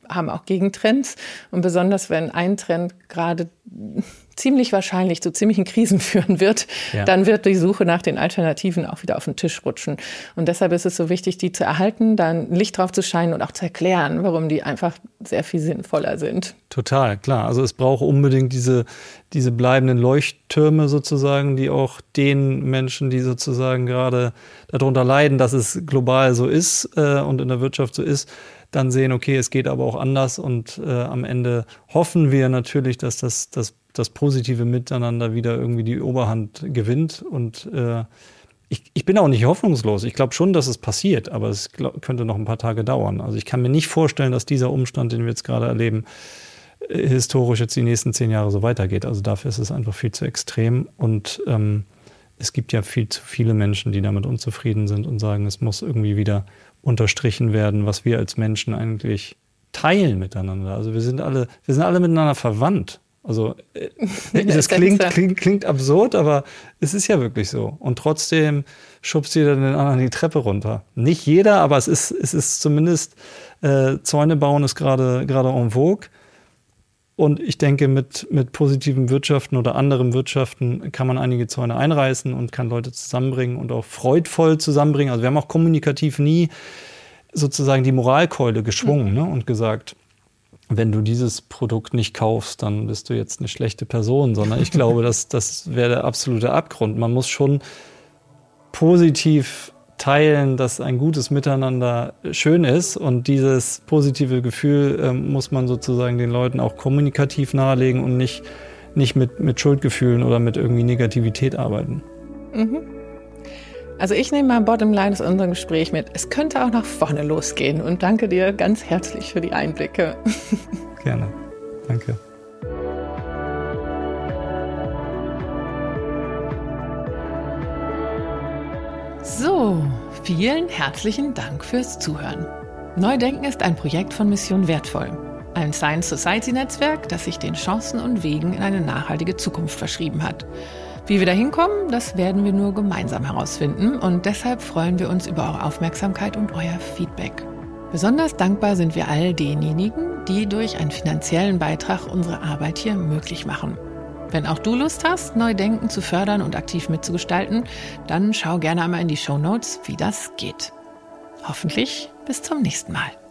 A: haben auch Gegentrends. Und besonders wenn ein Trend gerade ziemlich wahrscheinlich zu ziemlichen Krisen führen wird, dann wird die Suche nach den Alternativen auch wieder auf den Tisch rutschen. Und deshalb ist es so wichtig, die zu erhalten, dann Licht drauf zu scheinen und auch zu erklären, warum die einfach sehr viel sinnvoller sind.
B: Total, klar. Also es braucht unbedingt diese bleibenden Leuchttürme sozusagen, die auch den Menschen, die sozusagen gerade darunter leiden, dass es global so ist und in der Wirtschaft so ist, dann sehen, okay, es geht aber auch anders und am Ende hoffen wir natürlich, dass das positive Miteinander wieder irgendwie die Oberhand gewinnt und ich bin auch nicht hoffnungslos. Ich glaube schon, dass es passiert, aber es könnte noch ein paar Tage dauern. Also ich kann mir nicht vorstellen, dass dieser Umstand, den wir jetzt gerade erleben, historisch jetzt die nächsten 10 Jahre so weitergeht. Also dafür ist es einfach viel zu extrem und es gibt ja viel zu viele Menschen, die damit unzufrieden sind und sagen, es muss irgendwie wieder unterstrichen werden, was wir als Menschen eigentlich teilen miteinander. Also wir sind alle miteinander verwandt. Also das klingt absurd, aber es ist ja wirklich so. Und trotzdem schubst jeder den anderen die Treppe runter. Nicht jeder, aber es ist zumindest, Zäune bauen ist gerade en vogue. Und ich denke, mit positivem Wirtschaften oder anderem Wirtschaften kann man einige Zäune einreißen und kann Leute zusammenbringen und auch freudvoll zusammenbringen. Also wir haben auch kommunikativ nie sozusagen die Moralkeule geschwungen, ne, und gesagt, wenn du dieses Produkt nicht kaufst, dann bist du jetzt eine schlechte Person, sondern ich glaube, das wäre der absolute Abgrund. Man muss schon positiv teilen, dass ein gutes Miteinander schön ist und dieses positive Gefühl muss man sozusagen den Leuten auch kommunikativ nahelegen und nicht mit Schuldgefühlen oder mit irgendwie Negativität arbeiten.
A: Mhm. Also ich nehme mal Bottomline aus unserem Gespräch mit. Es könnte auch nach vorne losgehen und danke dir ganz herzlich für die Einblicke.
B: Gerne. Danke.
A: So, vielen herzlichen Dank fürs Zuhören. Neudenken ist ein Projekt von Mission Wertvoll, ein Science-Society-Netzwerk, das sich den Chancen und Wegen in eine nachhaltige Zukunft verschrieben hat. Wie wir da hinkommen, das werden wir nur gemeinsam herausfinden und deshalb freuen wir uns über eure Aufmerksamkeit und euer Feedback. Besonders dankbar sind wir all denjenigen, die durch einen finanziellen Beitrag unsere Arbeit hier möglich machen. Wenn auch du Lust hast, Neudenken zu fördern und aktiv mitzugestalten, dann schau gerne einmal in die Shownotes, wie das geht. Hoffentlich bis zum nächsten Mal.